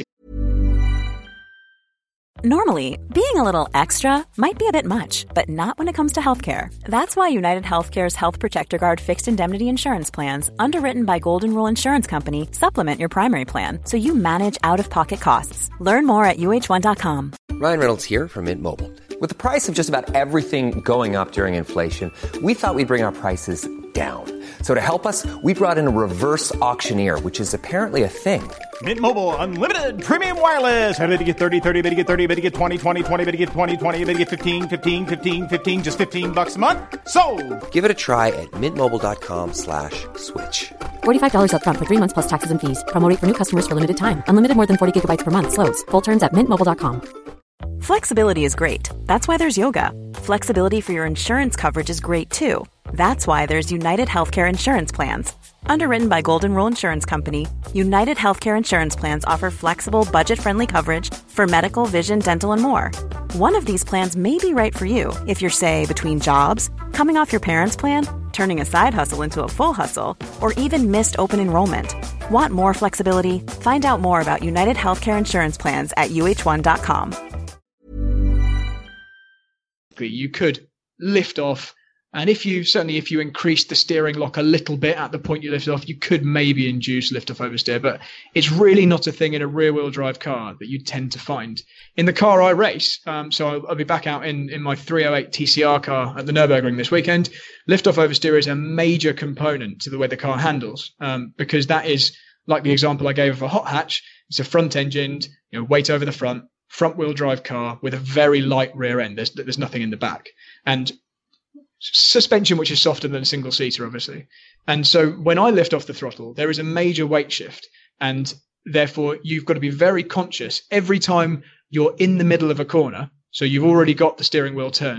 Normally, being a little extra might be a bit much, but not when it comes to healthcare. That's why United Healthcare's Health Protector Guard fixed indemnity insurance plans, underwritten by Golden Rule Insurance Company, supplement your primary plan so you manage out-of-pocket costs. Learn more at U H one dot com. Ryan Reynolds here from Mint Mobile. With the price of just about everything going up during inflation, we thought we'd bring our prices down. So to help us, we brought in a reverse auctioneer, which is apparently a thing. Mint Mobile Unlimited Premium Wireless. How to get thirty, thirty, how to get thirty, how to get twenty, twenty, twenty, how to get twenty, twenty, how to get fifteen, fifteen, fifteen, fifteen, just fifteen bucks a month? Sold! Give it a try at mintmobile.com slash switch. forty-five dollars up front for three months plus taxes and fees. Promo rate for new customers for limited time. Unlimited more than forty gigabytes per month. Slows full terms at mint mobile dot com. Flexibility is great. That's why there's yoga. Flexibility for your insurance coverage is great too. That's why there's United Healthcare Insurance Plans. Underwritten by Golden Rule Insurance Company, United Healthcare Insurance Plans offer flexible, budget-friendly coverage for medical, vision, dental, and more. One of these plans may be right for you if you're, say, between jobs, coming off your parents' plan, turning a side hustle into a full hustle, or even missed open enrollment. Want more flexibility? Find out more about United Healthcare Insurance Plans at U H one dot com. you could lift off. And if you, certainly if you increase the steering lock a little bit at the point you lift off, you could maybe induce lift off oversteer, but it's really not a thing in a rear wheel drive car that you tend to find. In the car I race, um, so I'll, I'll be back out in, in my three oh eight T C R car at the Nürburgring this weekend. Lift off oversteer is a major component to the way the car handles, um, because that is like the example I gave of a hot hatch. It's a front engined, you know, weight over the front, front wheel drive car with a very light rear end. There's, there's nothing in the back. And suspension which is softer than a single seater, obviously. And so when I lift off the throttle, there is a major weight shift, and therefore you've got to be very conscious every time you're in the middle of a corner. So you've already got the steering wheel turned,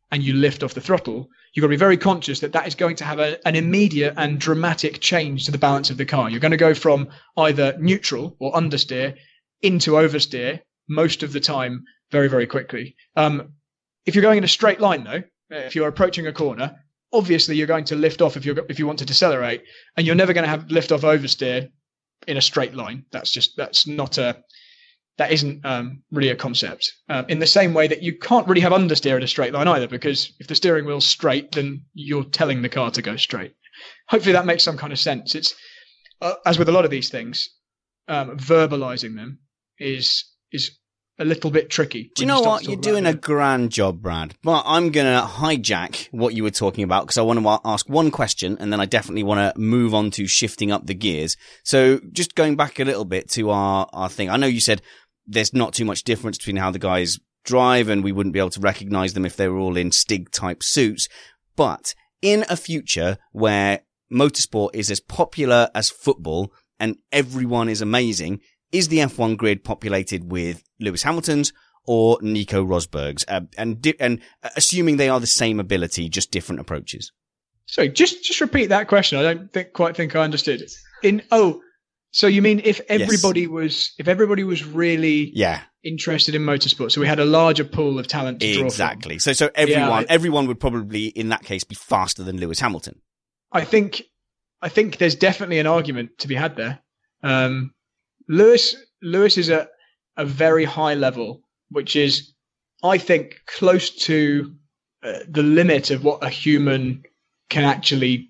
and you lift off the throttle, you've got to be very conscious that that is going to have a, an immediate and dramatic change to the balance of the car. You're going to go from either neutral or understeer into oversteer most of the time very, very quickly. Um, if you're going in a straight line, though, if you're approaching a corner, obviously you're going to lift off if you if you want to decelerate, and you're never going to have lift off oversteer in a straight line. That's just that's not a that isn't um, really a concept. Um, in the same way that you can't really have understeer in a straight line either, because if the steering wheel's straight, then you're telling the car to go straight. Hopefully that makes some kind of sense. It's uh, as with a lot of these things, um, verbalizing them is is a little bit tricky. Do you know what? You're doing a grand job, Brad. But I'm going to hijack what you were talking about because I want to ask one question and then I definitely want to move on to shifting up the gears. So just going back a little bit to our, our thing. I know you said there's not too much difference between how the guys drive and we wouldn't be able to recognize them if they were all in Stig type suits. But in a future where motorsport is as popular as football and everyone is amazing, is the F one grid populated with Lewis Hamiltons or Nico Rosbergs? Uh, and di- and assuming they are the same ability, just different approaches. Sorry, just just repeat that question. I don't think quite think I understood it. In oh, so you mean if everybody yes. was if everybody was really yeah. interested in motorsport, so we had a larger pool of talent to draw exactly. from. So so everyone yeah, I, everyone would probably in that case be faster than Lewis Hamilton. I think I think there's definitely an argument to be had there. Um, Lewis Lewis is at a very high level, which is, I think, close to uh, the limit of what a human can actually,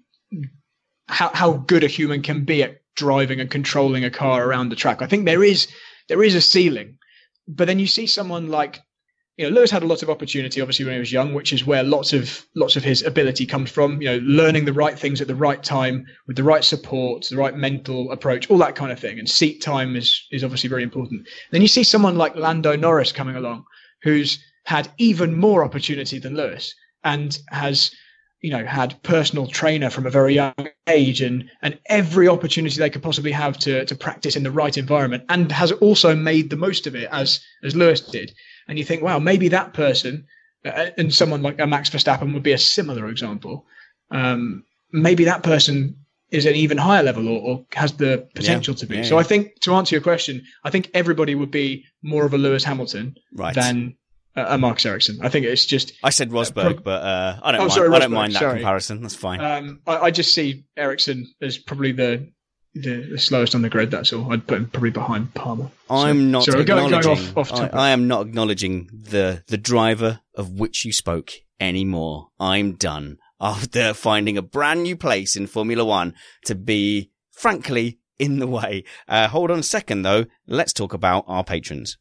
how how good a human can be at driving and controlling a car around the track. I think there is there is a ceiling, but then you see someone like, you know, Lewis had a lot of opportunity, obviously, when he was young, which is where lots of lots of his ability comes from. You know, learning the right things at the right time with the right support, the right mental approach, all that kind of thing. And seat time is is obviously very important. Then you see someone like Lando Norris coming along, who's had even more opportunity than Lewis, and has, you know, had personal trainer from a very young age, and and every opportunity they could possibly have to to practice in the right environment, and has also made the most of it as as Lewis did. And you think, wow, maybe that person, uh, and someone like a Max Verstappen would be a similar example. Um, maybe that person is an even higher level, or, or has the potential yeah, to be. Yeah, so yeah. I think, to answer your question, I think everybody would be more of a Lewis Hamilton right. than a, a Marcus Ericsson. I think it's just. I said Rosberg, uh, pro- but uh, I don't. Oh, mind, sorry, I don't Rosberg, mind that sorry. comparison. That's fine. Um, I, I just see Ericsson as probably the. The, the slowest on the grid. That's all. I'd put him probably behind Palmer. I'm so, not sorry, acknowledging. Going, going off, off I, I am not acknowledging the the driver of which you spoke anymore. I'm done after finding a brand new place in Formula One to be, frankly, in the way. Uh, hold on a second, though. Let's talk about our patrons.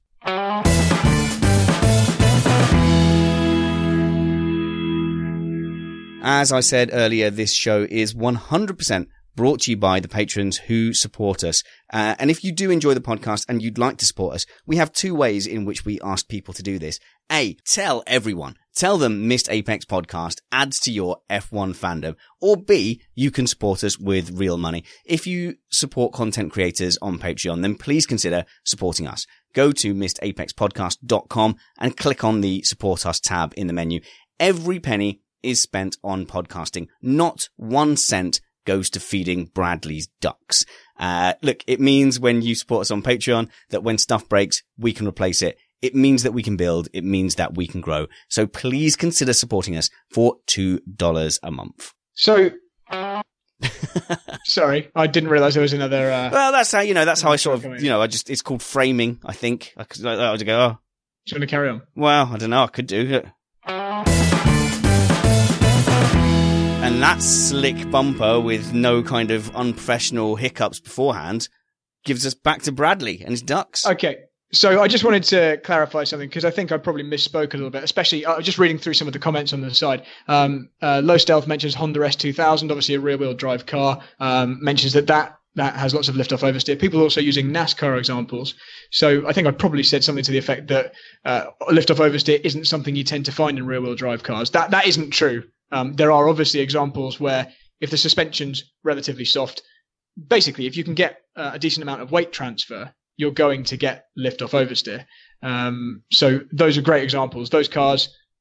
As I said earlier, this show is one hundred percent brought to you by the patrons who support us. Uh, and if you do enjoy the podcast and you'd like to support us, we have two ways in which we ask people to do this. A, tell everyone. Tell them Missed Apex Podcast adds to your F one fandom. Or B, you can support us with real money. If you support content creators on Patreon, then please consider supporting us. Go to missed apex podcast dot com and click on the Support Us tab in the menu. Every penny is spent on podcasting. Not one cent goes to feeding Bradley's ducks. Uh, look, it means when you support us on Patreon that when stuff breaks, we can replace it. It means that we can build. It means that we can grow. So please consider supporting us for two dollars a month. So, sorry, I didn't realize there was another. Uh, well, that's how, you know, that's how I sort of, you know, I just, it's called framing, I think. I could, I would go, oh. Do you want to carry on? Well, I don't know. I could do it. And that slick bumper with no kind of unprofessional hiccups beforehand gives us back to Bradley and his ducks. Okay. So I just wanted to clarify something because I think I probably misspoke a little bit, especially I was just reading through some of the comments on the side. Um, uh, Low Stealth mentions Honda S two thousand, obviously a rear wheel drive car, um, mentions that that that has lots of lift off oversteer. People are also using NASCAR examples. So I think I probably said something to the effect that uh, lift off oversteer isn't something you tend to find in rear wheel drive cars. That That isn't true. Um, there are obviously examples where if the suspension's relatively soft, basically if you can get uh, a decent amount of weight transfer, you're going to get lift off oversteer. Um, so those are great examples. Those cars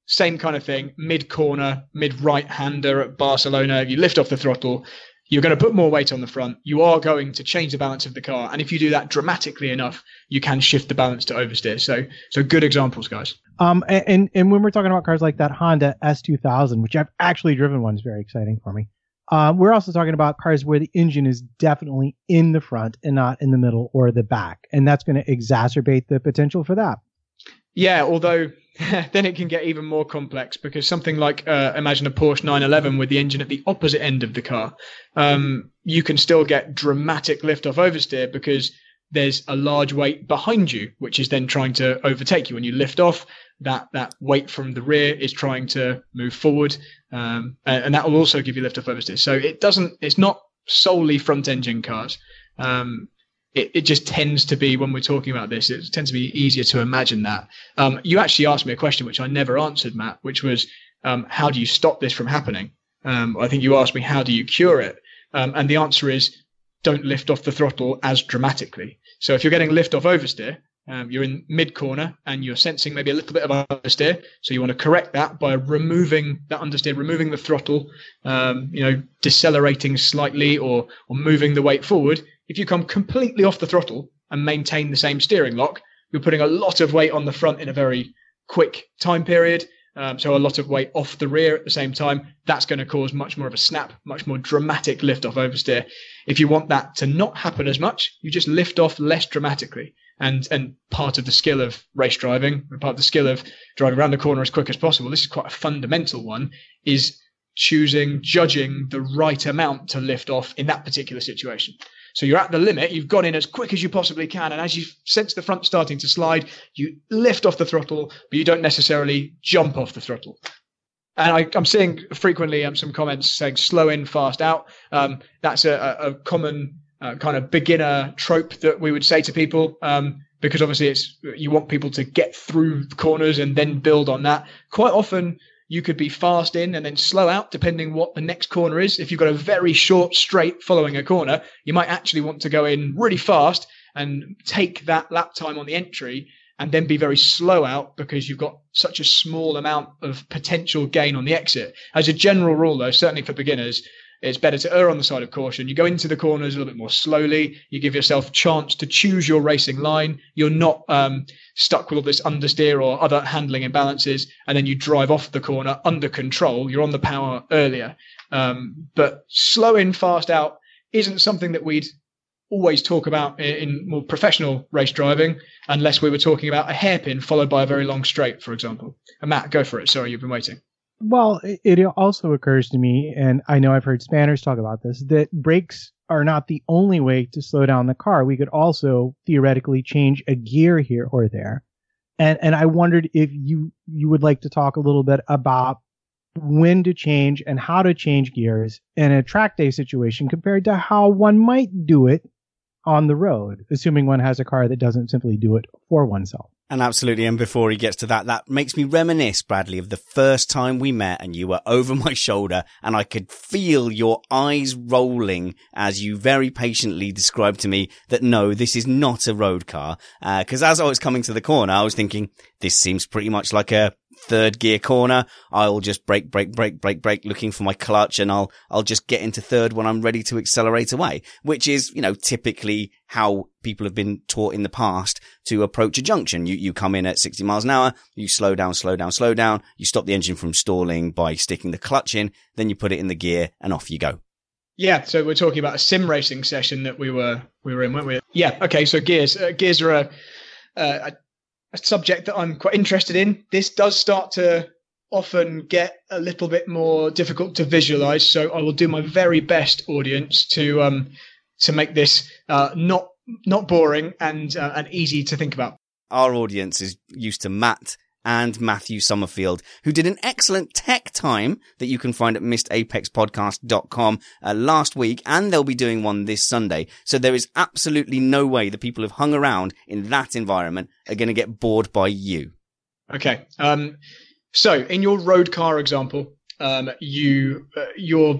same kind of thing, mid-corner, mid-right-hander at Barcelona. If you lift off the throttle, you're going to put more weight on the front. You are going to change the balance of the car. And if you do that dramatically enough, you can shift the balance to oversteer. So so good examples, guys. Um, and, and when we're talking about cars like that Honda S two thousand, which I've actually driven one, is very exciting for me. Um, we're also talking about cars where the engine is definitely in the front and not in the middle or the back. And that's going to exacerbate the potential for that. Yeah, although then it can get even more complex because something like, uh, imagine a Porsche nine eleven with the engine at the opposite end of the car. Um, you can still get dramatic lift-off oversteer because there's a large weight behind you, which is then trying to overtake you. When you lift off, that, that weight from the rear is trying to move forward. Um, and, and that will also give you lift-off oversteer. So it doesn't, it's not solely front-engine cars. Um, It, it just tends to be, when we're talking about this, it tends to be easier to imagine that. Um, you actually asked me a question which I never answered, Matt, which was, um, how do you stop this from happening? Um, I think you asked me, how do you cure it? Um, and the answer is, don't lift off the throttle as dramatically. So if you're getting lift off oversteer, um, you're in mid-corner and you're sensing maybe a little bit of understeer. So you want to correct that by removing that understeer, removing the throttle, um, you know, decelerating slightly or, or moving the weight forward. If you come completely off the throttle and maintain the same steering lock, you're putting a lot of weight on the front in a very quick time period. Um, so a lot of weight off the rear at the same time. That's going to cause much more of a snap, much more dramatic lift off oversteer. If you want that to not happen as much, you just lift off less dramatically. And and part of the skill of race driving, part of the skill of driving around the corner as quick as possible, this is quite a fundamental one, is choosing, judging the right amount to lift off in that particular situation. So you're at the limit, you've gone in as quick as you possibly can, and as you sense the front starting to slide, you lift off the throttle, but you don't necessarily jump off the throttle. And I, I'm seeing frequently um, some comments saying slow in, fast out. Um, that's a, a common uh, kind of beginner trope that we would say to people, um, because obviously it's you want people to get through the corners and then build on that. Quite often, you could be fast in and then slow out, depending what the next corner is. If you've got a very short straight following a corner, you might actually want to go in really fast and take that lap time on the entry and then be very slow out because you've got such a small amount of potential gain on the exit. As a general rule, though, certainly for beginners, it's better to err on the side of caution. You go into the corners a little bit more slowly. You give yourself a chance to choose your racing line. You're not um, stuck with all this understeer or other handling imbalances, and then you drive off the corner under control. You're on the power earlier. Um, but slow in, fast out isn't something that we'd always talk about in, in more professional race driving, unless we were talking about a hairpin followed by a very long straight, for example. And Matt, go for it. Sorry, you've been waiting. Well, it also occurs to me, and I know I've heard spanners talk about this, that brakes are not the only way to slow down the car. We could also theoretically change a gear here or there. And and I wondered if you, you would like to talk a little bit about when to change and how to change gears in a track day situation compared to how one might do it on the road, assuming one has a car that doesn't simply do it for oneself. And absolutely. And before he gets to that, that makes me reminisce, Bradley, of the first time we met and you were over my shoulder and I could feel your eyes rolling as you very patiently described to me that no, this is not a road car. Uh, cause as I was coming to the corner, I was thinking, this seems pretty much like a third gear corner. I'll just brake, brake, brake, brake, brake, looking for my clutch, and I'll, I'll just get into third when I'm ready to accelerate away, which is, you know, typically how people have been taught in the past to approach a junction. You, you come in at sixty miles an hour, you slow down, slow down, slow down. You stop the engine from stalling by sticking the clutch in, then you put it in the gear and off you go. Yeah. So we're talking about a sim racing session that we were, we were in, weren't we? Yeah. Okay. So gears, uh, gears are a, a, a subject that I'm quite interested in. This does start to often get a little bit more difficult to visualize. So I will do my very best, audience, to, um, to make this, uh, not, not boring and, uh, and easy to think about. Our audience is used to Matt and Matthew Summerfield, who did an excellent tech time that you can find at missed apex podcast dot com uh, last week, and they'll be doing one this Sunday. So there is absolutely no way the people who've hung around in that environment are going to get bored by you. Okay. Um, so in your road car example, um, you, uh, your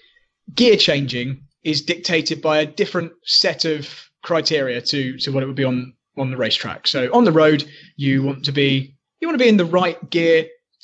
gear changing is dictated by a different set of criteria to, to what it would be on, on the racetrack. So on the road, you want to be, you want to be in the right gear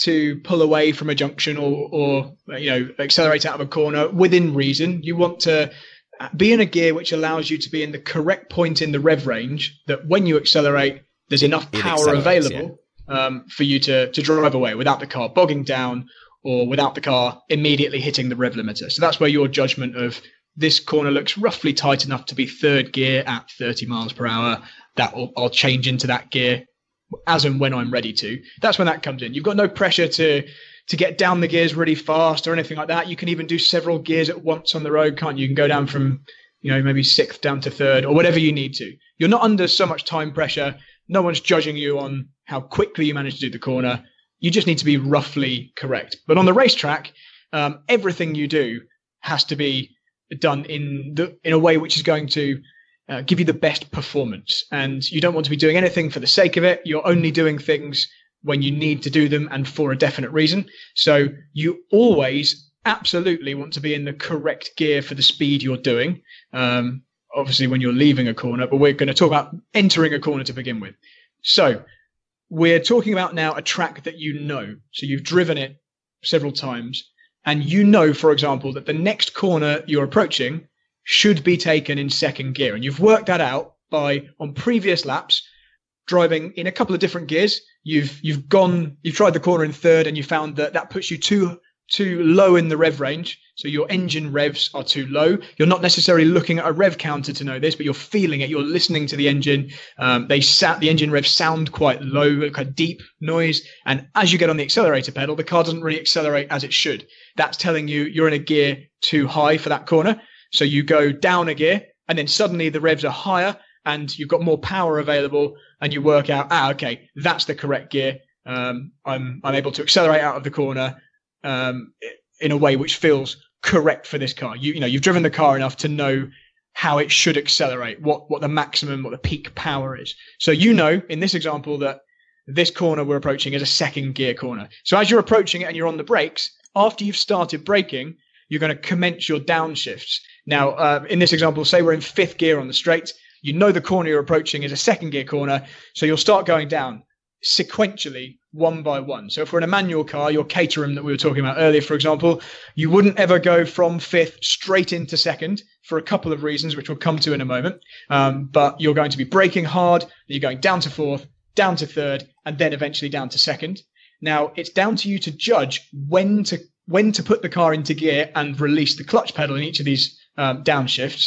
to pull away from a junction or, or, you know, accelerate out of a corner within reason. You want to be in a gear which allows you to be in the correct point in the rev range that when you accelerate, there's enough power available yeah. um, for you to, to drive away without the car bogging down or without the car immediately hitting the rev limiter. So that's where your judgment of this corner looks roughly tight enough to be third gear at thirty miles per hour. That will, I'll change into that gear as and when I'm ready to. That's when that comes in. You've got no pressure to to get down the gears really fast or anything like that. You can even do several gears at once on the road, can't you? You can go down from, you know, maybe sixth down to third or whatever you need to. You're not under so much time pressure. No one's judging you on how quickly you manage to do the corner. You just need to be roughly correct. But on the racetrack, um, everything you do has to be done in the in a way which is going to uh, give you the best performance. And you don't want to be doing anything for the sake of it. You're only doing things when you need to do them and for a definite reason. So you always absolutely want to be in the correct gear for the speed you're doing. Um, obviously when you're leaving a corner, but we're going to talk about entering a corner to begin with. So we're talking about now a track that you know. So you've driven it several times. And you know, for example, that the next corner you're approaching should be taken in second gear. And you've worked that out by, on previous laps, driving in a couple of different gears. You've you've gone, you've tried the corner in third and you found that that puts you too too low in the rev range. So your engine revs are too low. You're not necessarily looking at a rev counter to know this, but you're feeling it. You're listening to the engine. Um, they sat the engine revs sound quite low, kind of deep noise. And as you get on the accelerator pedal, the car doesn't really accelerate as it should. That's telling you you're in a gear too high for that corner. So you go down a gear and then suddenly the revs are higher and you've got more power available and you work out, ah, okay, that's the correct gear. Um, I'm, I'm able to accelerate out of the corner um, in a way which feels correct for this car. You, you know, you've driven the car enough to know how it should accelerate, what, what the maximum, what the peak power is. So you know, in this example, that this corner we're approaching is a second gear corner. So as you're approaching it and you're on the brakes, after you've started braking, you're going to commence your downshifts. Now, uh, in this example, say we're in fifth gear on the straight. You know the corner you're approaching is a second gear corner, so you'll start going down sequentially, one by one. So if we're in a manual car, your Caterham that we were talking about earlier, for example, you wouldn't ever go from fifth straight into second for a couple of reasons, which we'll come to in a moment. Um, but you're going to be braking hard, you're going down to fourth, down to third, and then eventually down to second. Now, it's down to you to judge when to when to put the car into gear and release the clutch pedal in each of these um, downshifts.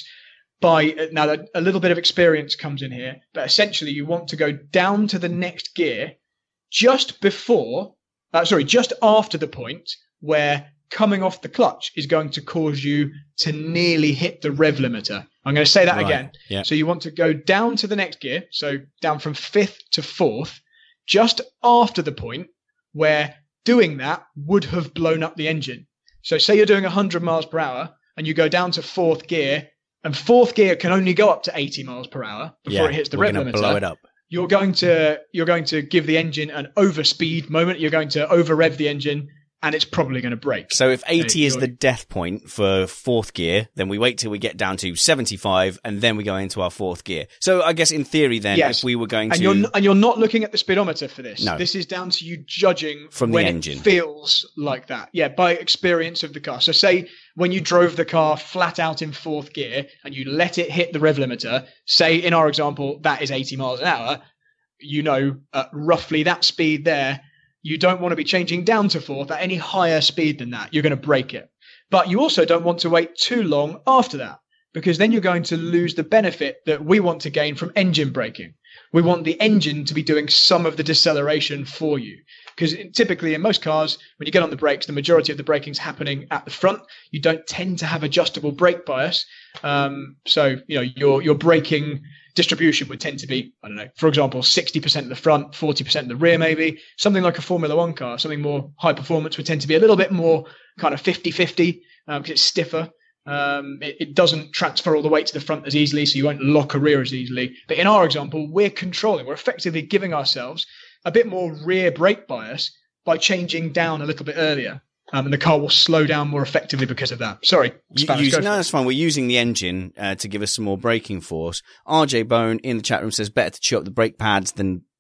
By now, a little bit of experience comes in here, but essentially you want to go down to the next gear just before, uh, sorry, just after the point where coming off the clutch is going to cause you to nearly hit the rev limiter. I'm going to say that right. again. Yeah. So you want to go down to the next gear, so down from fifth to fourth, just after the point where doing that would have blown up the engine. So say you're doing one hundred miles per hour and you go down to fourth gear, and fourth gear can only go up to eighty miles per hour before yeah, it hits the we're rev gonna limiter. Blow it up. You're going to you're going to give the engine an overspeed moment. You're going to over rev the engine, and it's probably going to break. So if eighty is the death point for fourth gear, then we wait till we get down to seventy-five, and then we go into our fourth gear. So I guess in theory, then, yes. if we were going and to, you're, and you're not looking at the speedometer for this. No. This is down to you judging from when the engine. It feels like that. Yeah, by experience of the car. So say when you drove the car flat out in fourth gear and you let it hit the rev limiter, say in our example that is eighty miles an hour. You know, uh, roughly that speed there. You don't want to be changing down to fourth at any higher speed than that. You're going to break it. But you also don't want to wait too long after that, because then you're going to lose the benefit that we want to gain from engine braking. We want the engine to be doing some of the deceleration for you. Because typically in most cars, when you get on the brakes, the majority of the braking is happening at the front. You don't tend to have adjustable brake bias. Um, so, you know, your your braking distribution would tend to be, I don't know, for example, sixty percent at the front, forty percent at the rear, maybe. Something like a Formula One car, something more high performance would tend to be a little bit more kind of fifty-fifty um, because it's stiffer. Um, it, it doesn't transfer all the weight to the front as easily, so you won't lock a rear as easily. But in our example, we're controlling, we're effectively giving ourselves a bit more rear brake bias by changing down a little bit earlier. Um, and the car will slow down more effectively because of that. Sorry. Spanish, Use, no, that's fine. We're using the engine uh, to give us some more braking force. R J Bone in the chat room says better to chew up the brake pads than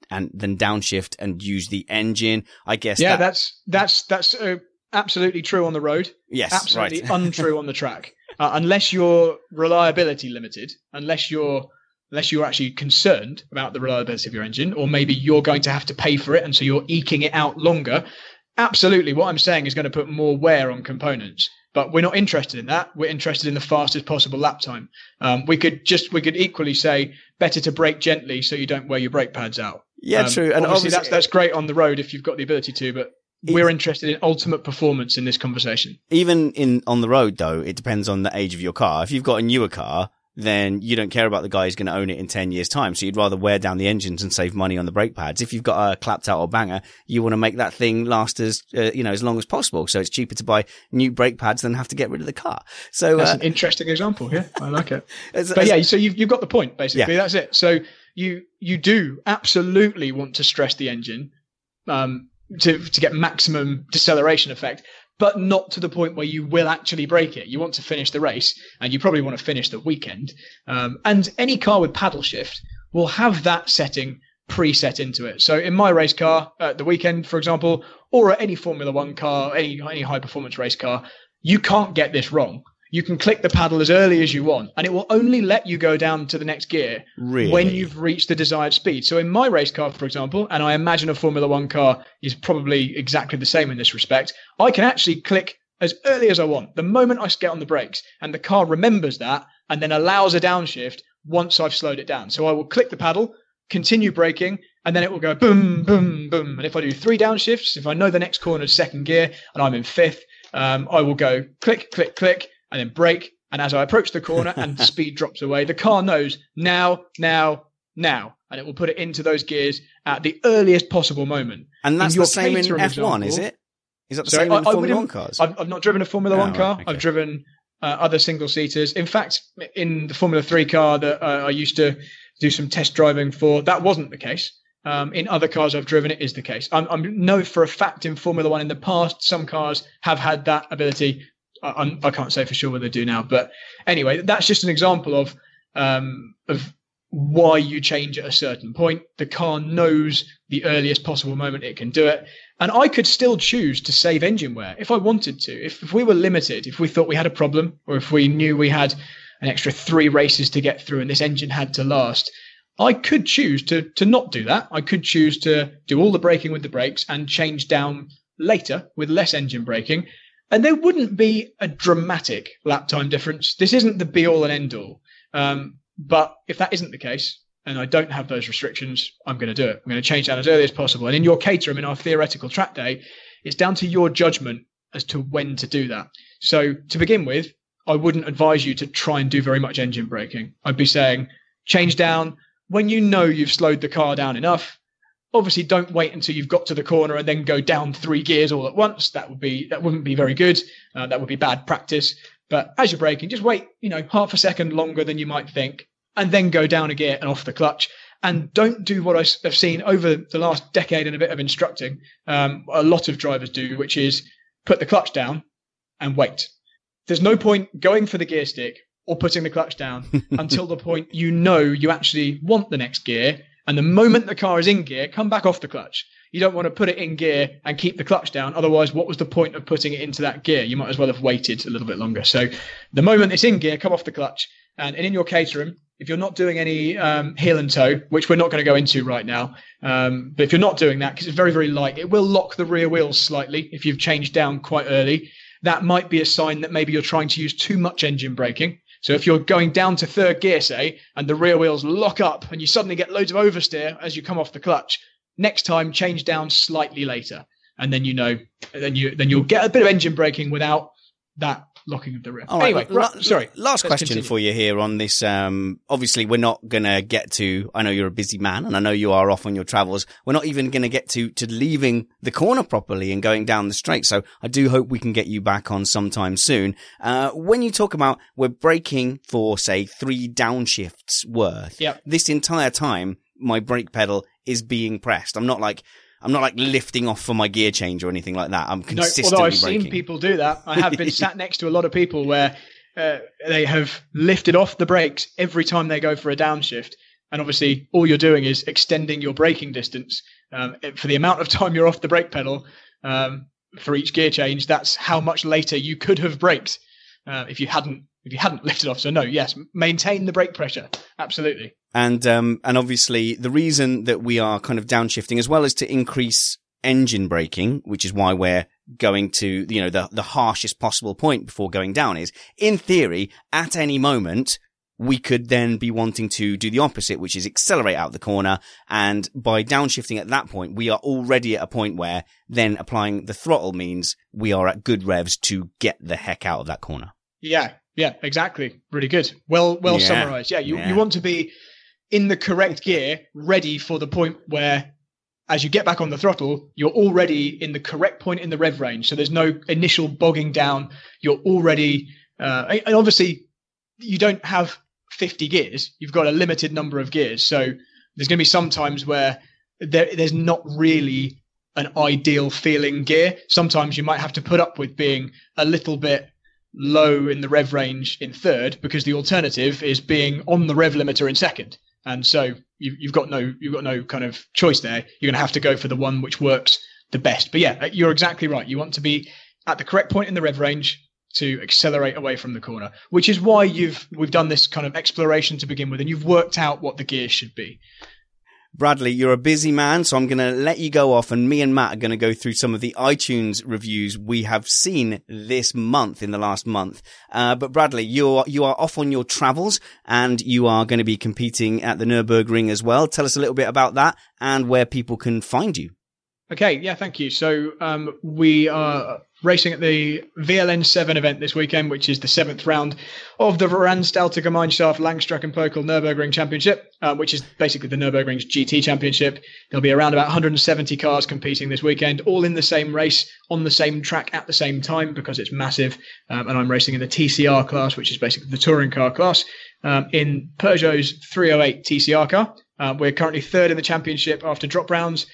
and then downshift and use the engine. I guess. Yeah, that, that's that's that's uh, absolutely true on the road. Yes, absolutely right. untrue on the track. Uh, unless you're reliability limited, unless you're unless you're actually concerned about the reliability of your engine, or maybe you're going to have to pay for it, and so you're eking it out longer. Absolutely, what I'm saying is going to put more wear on components. But we're not interested in that. We're interested in the fastest possible lap time. Um, we could just we could equally say better to brake gently so you don't wear your brake pads out. Yeah, um, true. And obviously, obviously that's that's great on the road if you've got the ability to, but we're interested in ultimate performance in this conversation. Even in on the road, though, it depends on the age of your car. If you've got a newer car, then you don't care about the guy who's going to own it in ten years' time. So you'd rather wear down the engines and save money on the brake pads. If you've got a clapped out or banger, you want to make that thing last as, uh, you know, as long as possible. So it's cheaper to buy new brake pads than have to get rid of the car. So that's uh, an interesting example. Yeah, I like it. as, but as, yeah, so you've, you've got the point, basically. Yeah. That's it. So you, you do absolutely want to stress the engine, um, to, to get maximum deceleration effect, but not to the point where you will actually break it. You want to finish the race, and you probably want to finish the weekend. Um, and any car with paddle shift will have that setting preset into it. So in my race car at the weekend, for example, or at any Formula One car, any any high performance race car, you can't get this wrong. You can click the paddle as early as you want, and it will only let you go down to the next gear really? when you've reached the desired speed. So in my race car, for example, and I imagine a Formula One car is probably exactly the same in this respect, I can actually click as early as I want, the moment I get on the brakes, and the car remembers that and then allows a downshift once I've slowed it down. So I will click the paddle, continue braking, and then it will go boom, boom, boom. And if I do three downshifts, if I know the next corner is second gear and I'm in fifth, um, I will go click, click, click, and then brake. And as I approach the corner and the speed drops away, the car knows now, now, now. And it will put it into those gears at the earliest possible moment. And that's in the same in Caterham F one, example, is it? Is that the sorry, same in I, I Formula One wouldn't- cars? I've, I've not driven a Formula Oh, One car. right, okay. I've driven uh, other single seaters. In fact, in the Formula Three car that uh, I used to do some test driving for, that wasn't the case. Um, in other cars I've driven, it is the case. I I know for a fact in Formula One in the past, some cars have had that ability. I, I'm, I can't say for sure whether they do now, but anyway, that's just an example of um, of why you change at a certain point. The car knows the earliest possible moment it can do it. And I could still choose to save engine wear if I wanted to. If, if we were limited, if we thought we had a problem, or if we knew we had an extra three races to get through and this engine had to last, I could choose to to not do that. I could choose to do all the braking with the brakes and change down later with less engine braking. And there wouldn't be a dramatic lap time difference. This isn't the be all and end all. Um, but if that isn't the case, and I don't have those restrictions, I'm going to do it. I'm going to change that as early as possible. And in your Caterham, in our theoretical track day, it's down to your judgment as to when to do that. So to begin with, I wouldn't advise you to try and do very much engine braking. I'd be saying change down when you know you've slowed the car down enough. Obviously, don't wait until you've got to the corner and then go down three gears all at once. That would be that wouldn't be very good. Uh, that would be bad practice. But as you're braking, just wait, you know, half a second longer than you might think, and then go down a gear and off the clutch. And don't do what I've seen over the last decade and a bit of instructing. Um, a lot of drivers do, which is put the clutch down and wait. There's no point going for the gear stick or putting the clutch down until the point you know you actually want the next gear. And the moment the car is in gear, come back off the clutch. You don't want to put it in gear and keep the clutch down. Otherwise, what was the point of putting it into that gear? You might as well have waited a little bit longer. So the moment it's in gear, come off the clutch. And, and in your Caterham, if you're not doing any um, heel and toe, which we're not going to go into right now, um, but if you're not doing that, because it's very, very light, it will lock the rear wheels slightly if you've changed down quite early. That might be a sign that maybe you're trying to use too much engine braking. So if you're going down to third gear, say, and the rear wheels lock up and you suddenly get loads of oversteer as you come off the clutch, next time change down slightly later. And then you know, then you then you'll get a bit of engine braking without that locking of the rear. All right, anyway, la- right, sorry. Last Let's question continue. for you here on this. Um, obviously, we're not going to get to, I know you're a busy man and I know you are off on your travels. We're not even going to get to, to leaving the corner properly and going down the straight. So I do hope we can get you back on sometime soon. Uh, when you talk about we're braking for, say, three downshifts worth, Yep. this entire time, my brake pedal is being pressed. I'm not like, I'm not like lifting off for my gear change or anything like that. I'm No, consistently although I've braking. seen people do that. I have been sat next to a lot of people where uh, they have lifted off the brakes every time they go for a downshift. And obviously, all you're doing is extending your braking distance um, for the amount of time you're off the brake pedal um, for each gear change. That's how much later you could have braked uh, if you hadn't if you hadn't lifted off. So no, yes, maintain the brake pressure. Absolutely. And um, and obviously, the reason that we are kind of downshifting, as well as to increase engine braking, which is why we're going to, you know, the the harshest possible point before going down, is in theory, at any moment, we could then be wanting to do the opposite, which is accelerate out the corner. And by downshifting at that point, we are already at a point where then applying the throttle means we are at good revs to get the heck out of that corner. Yeah, yeah, exactly. Really good. Well, well Yeah. summarized. Yeah, you, Yeah. you want to be in the correct gear, ready for the point where, as you get back on the throttle, you're already in the correct point in the rev range. So there's no initial bogging down. You're already, uh, and obviously you don't have fifty gears. You've got a limited number of gears. So there's going to be some times where there, there's not really an ideal feeling gear. Sometimes you might have to put up with being a little bit low in the rev range in third, because the alternative is being on the rev limiter in second. And so you've, you've got no, you've got no kind of choice there. You're going to have to go for the one which works the best. But yeah, you're exactly right. You want to be at the correct point in the rev range to accelerate away from the corner, which is why you've, we've done this kind of exploration to begin with, and you've worked out what the gears should be. Bradley, you're a busy man, so I'm going to let you go off, and me and Matt are going to go through some of the iTunes reviews we have seen this month, in the last month. Uh, but Bradley, you are, you are off on your travels, and you are going to be competing at the Nürburgring as well. Tell us a little bit about that and where people can find you. Okay, yeah, thank you. So um, we are racing at the V L N seven event this weekend, which is the seventh round of the Veranstalter Gemeinschaft Langstrack and Pokel Nürburgring Championship, uh, which is basically the Nürburgring's G T Championship. There'll be around about one hundred seventy cars competing this weekend, all in the same race, on the same track at the same time, because it's massive. Um, and I'm racing in the T C R class, which is basically the touring car class, um, in Peugeot's three oh eight T C R car. Uh, we're currently third in the championship after drop rounds.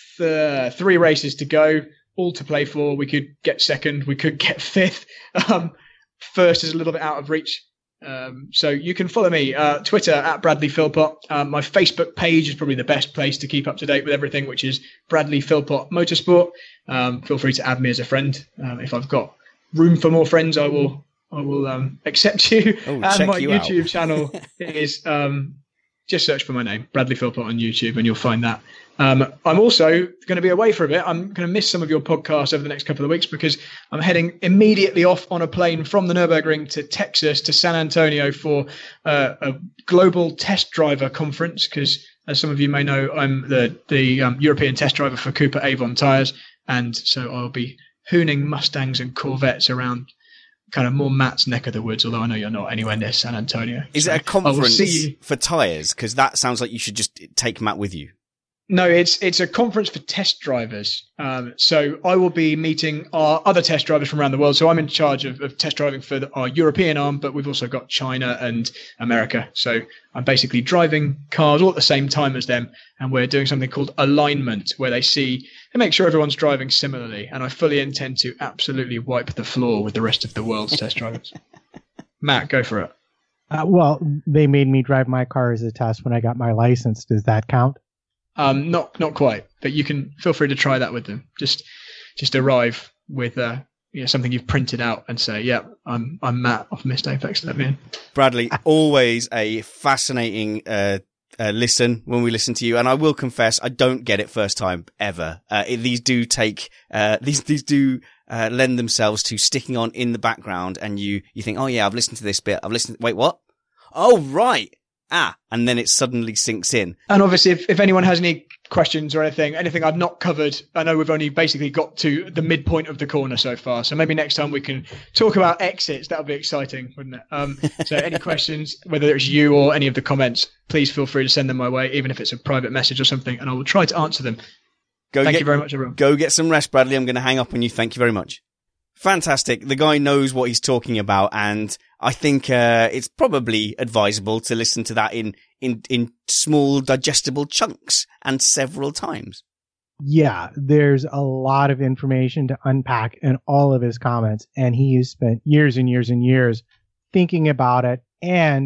Th- three races to go, all to play for. We could get second, we could get fifth. Um, first is a little bit out of reach. Um, so you can follow me, uh, Twitter at Bradley Philpott. Um, my Facebook page is probably the best place to keep up to date with everything, which is Bradley Philpott Motorsport. Um, feel free to add me as a friend. Um, if I've got room for more friends, I will I will um, accept you. Oh, and check my you YouTube out. channel is um, just search for my name, Bradley Philpott, on YouTube, and you'll find that. Um, I'm also going to be away for a bit. I'm going to miss some of your podcasts over the next couple of weeks because I'm heading immediately off on a plane from the Nürburgring to Texas to San Antonio for uh, a global test driver conference. Because, as some of you may know, I'm the the um, European test driver for Cooper Avon tires, and so I'll be hooning Mustangs and Corvettes around kind of more Matt's neck of the woods. Although I know you're not anywhere near San Antonio. Is So it a conference see you. for tyres? Because that sounds like you should just take Matt with you. No, it's it's a conference for test drivers. Um, so I will be meeting our other test drivers from around the world. So I'm in charge of, of test driving for the, our European arm, but we've also got China and America. So I'm basically driving cars all at the same time as them, and we're doing something called alignment, where they see and make sure everyone's driving similarly. And I fully intend to absolutely wipe the floor with the rest of the world's test drivers. Matt, go for it. Uh, well, they made me drive my car as a test when I got my license. Does that count? Um, not not quite, but you can feel free to try that with them. Just just arrive with uh, you know, something you've printed out and say, "Yeah, I'm I'm Matt off Missed Apex. Let me in." Bradley, always a fascinating uh, uh, listen when we listen to you, and I will confess, I don't get it first time ever. Uh, it, these do take uh, these these do uh, lend themselves to sticking on in the background, and you you think, "Oh yeah, I've listened to this bit. I've listened. Wait, what? Oh right." Ah, and then it suddenly sinks in. And obviously, if, if anyone has any questions or anything, anything I've not covered, I know we've only basically got to the midpoint of the corner so far. So maybe next time we can talk about exits. That would be exciting, wouldn't it? Um, so any questions, whether it's you or any of the comments, please feel free to send them my way, even if it's a private message or something, and I will try to answer them. Go Thank get, you very much, everyone. Go get some rest, Bradley. I'm going to hang up on you. Thank you very much. Fantastic. The guy knows what he's talking about, and I think uh, it's probably advisable to listen to that in, in, in small, digestible chunks and several times. Yeah, there's a lot of information to unpack in all of his comments, and he has spent years and years and years thinking about it and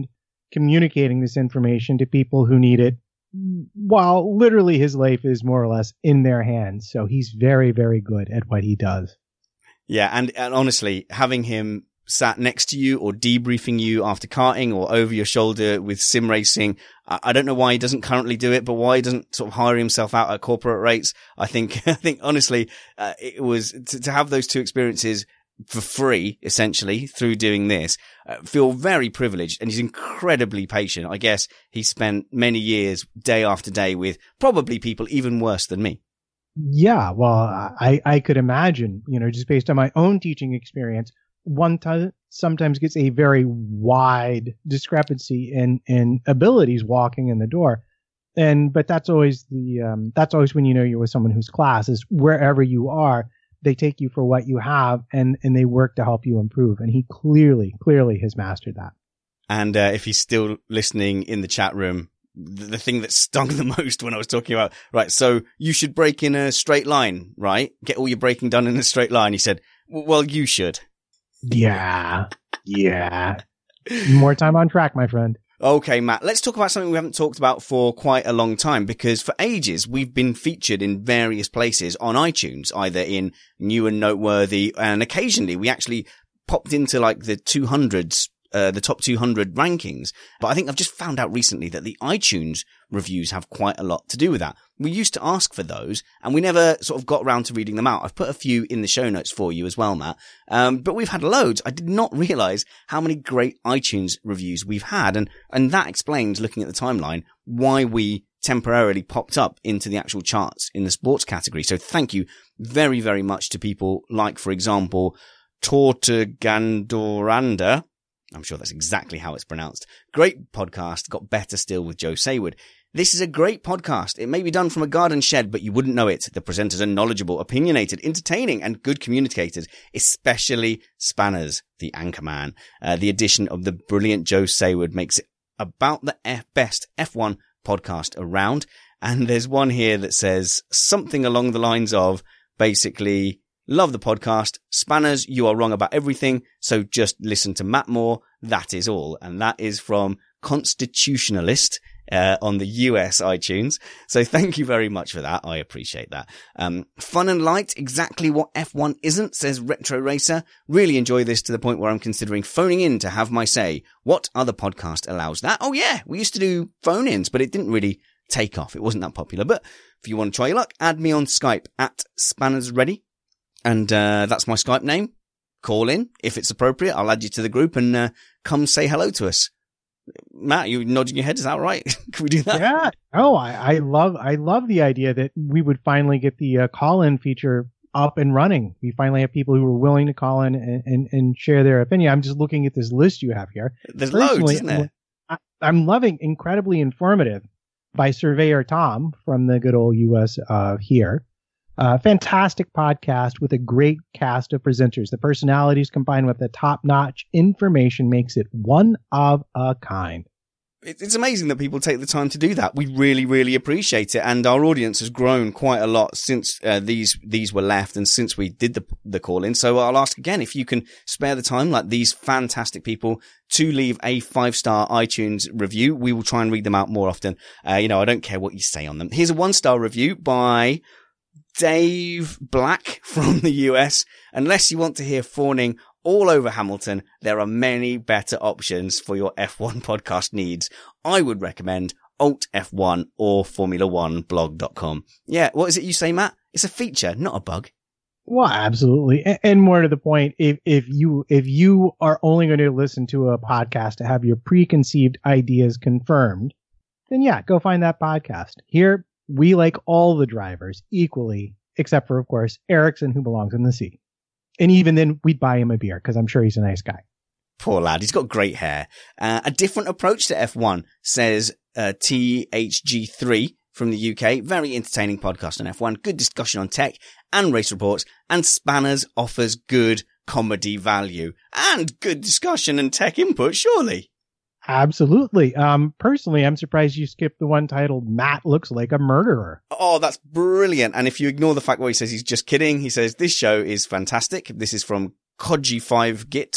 communicating this information to people who need it, while literally his life is more or less in their hands. So he's very, very good at what he does. Yeah, and, and honestly, having him sat next to you or debriefing you after karting or over your shoulder with sim racing, I, I don't know why he doesn't currently do it, but why he doesn't sort of hire himself out at corporate rates. I think, I think honestly, uh, it was to, to have those two experiences for free, essentially, through doing this, uh, feel very privileged, and he's incredibly patient. I guess he spent many years, day after day, with probably people even worse than me. Yeah, well, I, I could imagine, you know, just based on my own teaching experience, one time sometimes gets a very wide discrepancy in, in abilities walking in the door. And, but that's always the, um, that's always when you know you're with someone whose class is wherever you are, they take you for what you have, and, and they work to help you improve. And he clearly, clearly has mastered that. And uh, if he's still listening in the chat room, the, the thing that stung the most when I was talking about, right, so you should brake in a straight line, right? Get all your braking done in a straight line. He said, well, you should. Yeah. Yeah. More time on track, my friend. Okay, Matt, let's talk about something we haven't talked about for quite a long time, because for ages we've been featured in various places on iTunes, either in new and noteworthy, and occasionally we actually popped into like the two hundreds, uh, the top two hundred rankings. But I think I've just found out recently that the iTunes reviews have quite a lot to do with that. We used to ask for those, and we never sort of got around to reading them out. I've put a few in the show notes for you as well, Matt. Um, but we've had loads. I did not realize how many great iTunes reviews we've had. And, and that explains, looking at the timeline, why we temporarily popped up into the actual charts in the sports category. So thank you very, very much to people like, for example, Tortugandoranda. I'm sure that's exactly how it's pronounced. Great podcast. Got better still with Joe Sayward. This is a great podcast. It may be done from a garden shed, but you wouldn't know it. The presenters are knowledgeable, opinionated, entertaining, and good communicators, especially Spanners, the anchorman. Uh, the addition of the brilliant Joe Sayward makes it about the F- best F one podcast around. And there's one here that says something along the lines of, basically, love the podcast. Spanners, you are wrong about everything, so just listen to Matt Moore. That is all. And that is from Constitutionalist. Uh, on the U S iTunes. So thank you very much for that. I appreciate that. Um, fun and light, exactly what F one isn't, says Retro Racer. Really enjoy this to the point where I'm considering phoning in to have my say. What other podcast allows that? Oh yeah, we used to do phone-ins, but it didn't really take off. It wasn't that popular. But if you want to try your luck, add me on Skype at SpannersReady. And, uh, that's my Skype name. Call in. If it's appropriate, I'll add you to the group and, uh, come say hello to us. Matt, you nodding your head? Is that right? Can we do that? Yeah. Oh, I, I love, I love the idea that we would finally get the uh, call-in feature up and running. We finally have people who are willing to call in and, and, and share their opinion. I'm just looking at this list you have here. There's Personally, loads, isn't there? I, I'm loving Incredibly Informative by Surveyor Tom from the good old U S uh, here. Uh, fantastic podcast with a great cast of presenters. The personalities combined with the top-notch information makes it one of a kind. It's amazing that people take the time to do that. We really, really appreciate it. And our audience has grown quite a lot since uh, these these were left and since we did the the call-in. So I'll ask again, if you can spare the time, like these fantastic people, to leave a five-star iTunes review. We will try and read them out more often. Uh, you know, I don't care what you say on them. Here's a one-star review by Dave Black from the U S. Unless you want to hear fawning all over Hamilton, there are many better options for your F one podcast needs. I would recommend Alt F one or Formula One blog dot com. Yeah, what is it you say, Matt? It's a feature, not a bug. Well, absolutely. And, and more to the point, if, if you, if you are only going to listen to a podcast to have your preconceived ideas confirmed, then yeah, go find that podcast. Here, we like all the drivers equally, except for, of course, Ericsson, who belongs in the sea. And even then, we'd buy him a beer, because I'm sure he's a nice guy. Poor lad. He's got great hair. Uh, a different approach to F one, says uh, T H G three from the U K. Very entertaining podcast on F one. Good discussion on tech and race reports. And Spanners offers good comedy value. And good discussion and tech input, surely. Absolutely. Um, personally, I'm surprised you skipped the one titled Matt Looks Like a Murderer. Oh, that's brilliant. And if you ignore the fact where he says he's just kidding, he says, this show is fantastic. This is from Koji five Git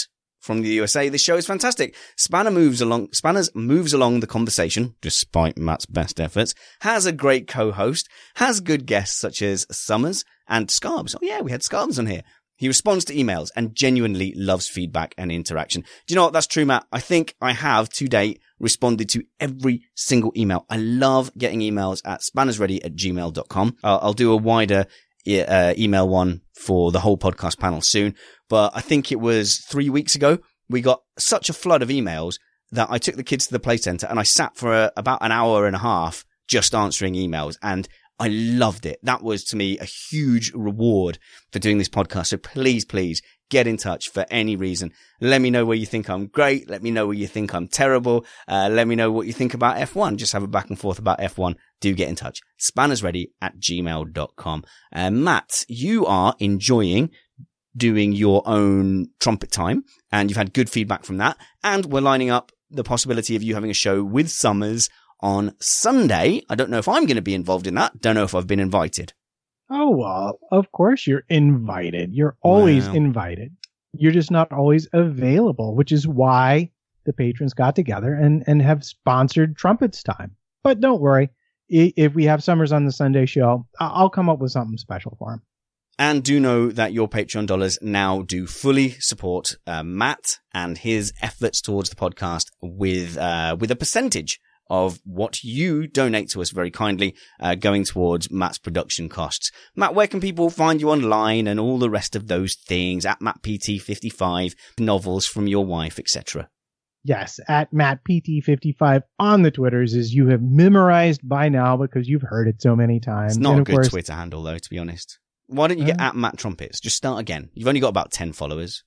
from the U S A. This show is fantastic. Spanner moves along, Spanners moves along the conversation, despite Matt's best efforts, has a great co-host, has good guests such as Summers and Scarbs. Oh yeah, we had Scarbs on here. He responds to emails and genuinely loves feedback and interaction. Do you know what? That's true, Matt. I think I have to date responded to every single email. I love getting emails at spannersready at gmail dot com. I'll, I'll do a wider uh, email one for the whole podcast panel soon. But I think it was three weeks ago, we got such a flood of emails that I took the kids to the play center and I sat for a, about an hour and a half just answering emails, and I loved it. That was, to me, a huge reward for doing this podcast. So please, please get in touch for any reason. Let me know where you think I'm great. Let me know where you think I'm terrible. Uh, let me know what you think about F one. Just have a back and forth about F one. Do get in touch. spannersready at gmail dot com. Uh, Matt, you are enjoying doing your own trumpet time, and you've had good feedback from that. And we're lining up the possibility of you having a show with Summers on Sunday. I don't know if I'm going to be involved in that. Don't know if I've been invited. Oh, well, of course you're invited. You're always Wow. invited. You're just not always available, which is why the patrons got together and, and have sponsored Trumpets Time. But don't worry. I- If we have Summers on the Sunday show, I- I'll come up with something special for him. And do know that your Patreon dollars now do fully support uh, Matt and his efforts towards the podcast with uh, with a percentage of what you donate to us very kindly, uh, going towards Matt's production costs. Matt, where can people find you online and all the rest of those things at Matt P T fifty-five, novels from your wife, et cetera? Yes, at Matt P T fifty-five on the Twitters, as you have memorized by now because you've heard it so many times. It's not And a of good course, Twitter handle, though, to be honest. Why don't you get Uh, at Matt Trumpets? Just start again. You've only got about ten followers.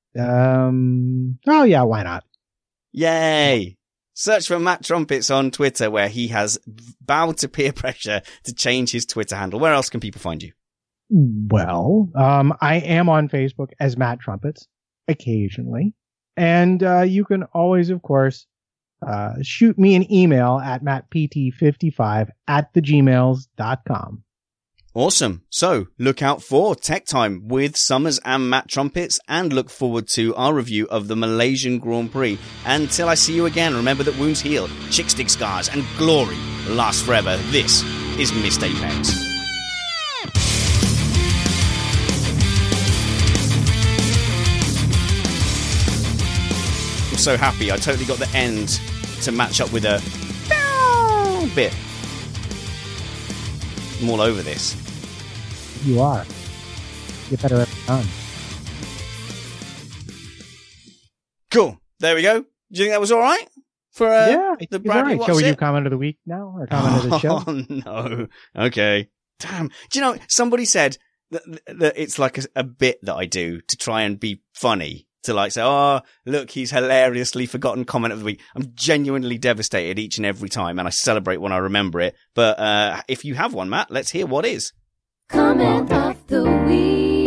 Um. Oh yeah, why not? Yay! Search for Matt Trumpets on Twitter, where he has bowed to peer pressure to change his Twitter handle. Where else can people find you? Well, um, I am on Facebook as Matt Trumpets occasionally, and uh, you can always, of course, uh, shoot me an email at matt p t fifty-five at the gmails dot com. Awesome. So look out for Tech Time with Summers and Matt Trumpets, and look forward to our review of the Malaysian Grand Prix. Until I see you again, remember that wounds heal, chicks dig scars, and glory lasts forever. This is Missed Apex. I'm so happy I totally got the end to match up with a bit. I'm all over this. You are. Get better every time. Cool. There we go. Do you think that was all right? For uh, yeah, I the think it's all Bradley right. What's Shall we do It? comment of the week now, or comment of the show? Oh, no. Okay. Damn. Do you know, somebody said that, that it's like a, a bit that I do to try and be funny. To like say, oh, look, he's hilariously forgotten comment of the week. I'm genuinely devastated each and every time, and I celebrate when I remember it. But uh if you have one, Matt, let's hear what is. Comment of the week.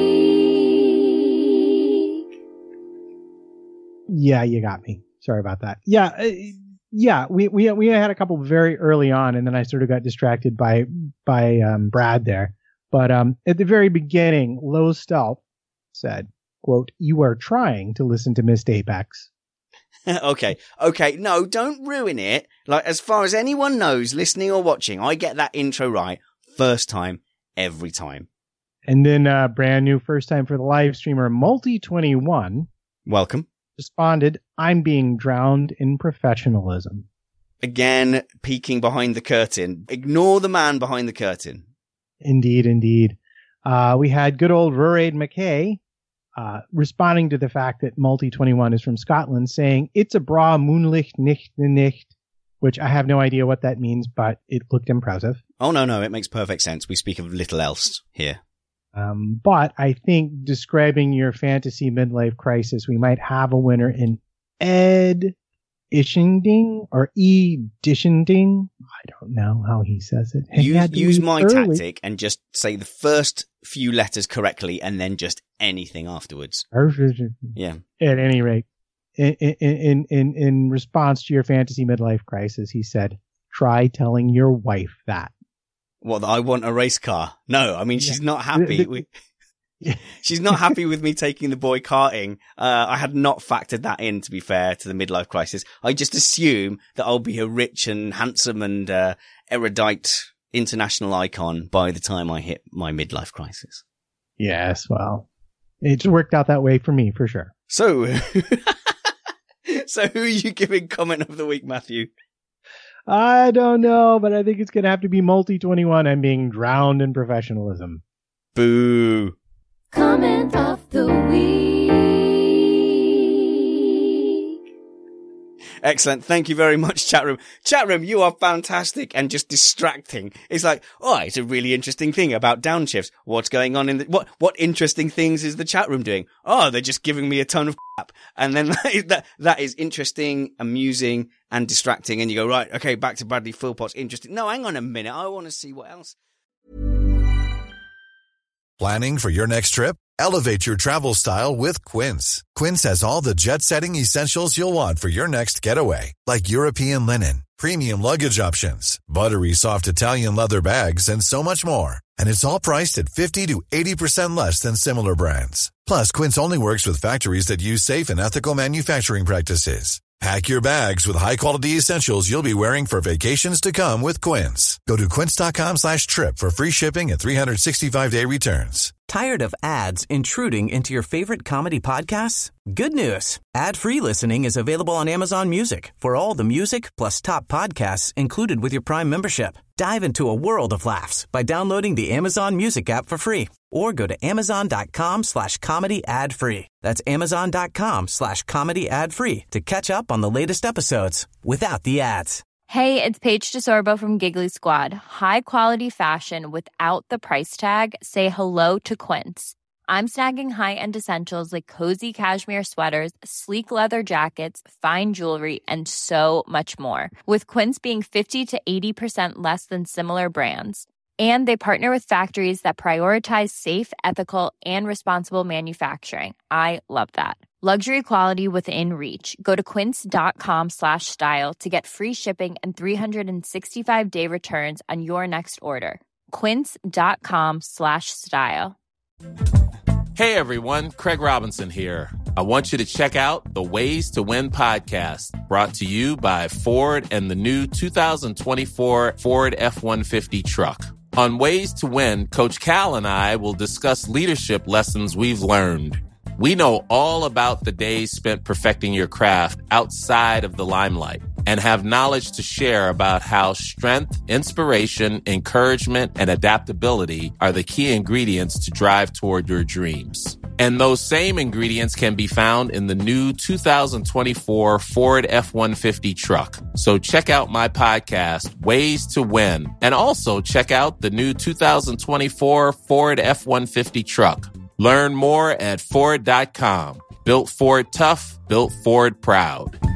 Yeah, you got me. Sorry about that. Yeah, uh, yeah. We we we had a couple very early on, and then I sort of got distracted by by um, Brad there. But um, at the very beginning, Low Stealth said, "Quote: You are trying to listen to Missed Apex." okay. Okay. No, don't ruin it. Like, as far as anyone knows, listening or watching, I get that intro right first time, every time. And then uh, brand new first time for the live streamer Multi twenty-one Welcome. responded, "I'm being drowned in professionalism." Again, peeking behind the curtain. Ignore the man behind the curtain. Indeed, indeed. Uh, we had good old Ruraid McKay uh, responding to the fact that Multi twenty-one is from Scotland, saying, "It's a bra moonlicht nicht nicht," which I have no idea what that means, but it looked impressive. Oh, no, no. It makes perfect sense. We speak of little else here. Um, but I think describing your fantasy midlife crisis, we might have a winner in Ed Ishinding or E Dishending. I don't know how he says it. He Use, had to use leave my early. tactic and just say the first few letters correctly and then just anything afterwards. Yeah. At any rate, in, in, in, in response to your fantasy midlife crisis, he said, "Try telling your wife that." What, that I want a race car? No, I mean, she's Yeah. not happy. The- We, She's not happy with me taking the boy karting. Uh, I had not factored that in, to be fair, to the midlife crisis. I just assume that I'll be a rich and handsome and uh, erudite international icon by the time I hit my midlife crisis. Yes, well, it's worked out that way for me, for sure. So, so who are you giving comment of the week, Matthew? I don't know, but I think it's going to have to be Multi twenty-one. I'm being drowned in professionalism. Boo. Comment of the week. Excellent. Thank you very much, chatroom. Chatroom, you are fantastic and just distracting. It's like, oh, it's a really interesting thing about downshifts. What's going on in the, what, what interesting things is the chatroom doing? Oh, they're just giving me a ton of crap. And then that is, that, that is interesting, amusing, and distracting. And you go, right, okay, back to Bradley Philpott's interesting. No, hang on a minute. I want to see what else. Planning for your next trip? Elevate your travel style with Quince. Quince has all the jet-setting essentials you'll want for your next getaway, like European linen, premium luggage options, buttery soft Italian leather bags, and so much more. And it's all priced at fifty to eighty percent less than similar brands. Plus, Quince only works with factories that use safe and ethical manufacturing practices. Pack your bags with high-quality essentials you'll be wearing for vacations to come with Quince. Go to quince.com slash trip for free shipping and three sixty-five day returns. Tired of ads intruding into your favorite comedy podcasts? Good news. Ad-free listening is available on Amazon Music for all the music plus top podcasts included with your Prime membership. Dive into a world of laughs by downloading the Amazon Music app for free or go to amazon.com slash comedy ad free. That's amazon.com slash comedy ad free to catch up on the latest episodes without the ads. Hey, it's Paige DeSorbo from Giggly Squad. High quality fashion without the price tag. Say hello to Quince. I'm snagging high-end essentials like cozy cashmere sweaters, sleek leather jackets, fine jewelry, and so much more. With Quince being fifty to eighty percent less than similar brands. And they partner with factories that prioritize safe, ethical, and responsible manufacturing. I love that. Luxury quality within reach. Go to quince.com slash style to get free shipping and three sixty-five day returns on your next order. Quince.com slash style. Hey everyone, Craig Robinson here. I want you to check out the Ways to Win podcast, brought to you by Ford and the new two thousand twenty-four Ford F one fifty truck. On Ways to Win, Coach Cal and I will discuss leadership lessons we've learned. We know all about the days spent perfecting your craft outside of the limelight and have knowledge to share about how strength, inspiration, encouragement, and adaptability are the key ingredients to drive toward your dreams. And those same ingredients can be found in the new two thousand twenty-four Ford F one fifty truck. So check out my podcast, Ways to Win, and also check out the new two thousand twenty-four Ford F one fifty truck. Learn more at Ford dot com. Built Ford tough, built Ford proud.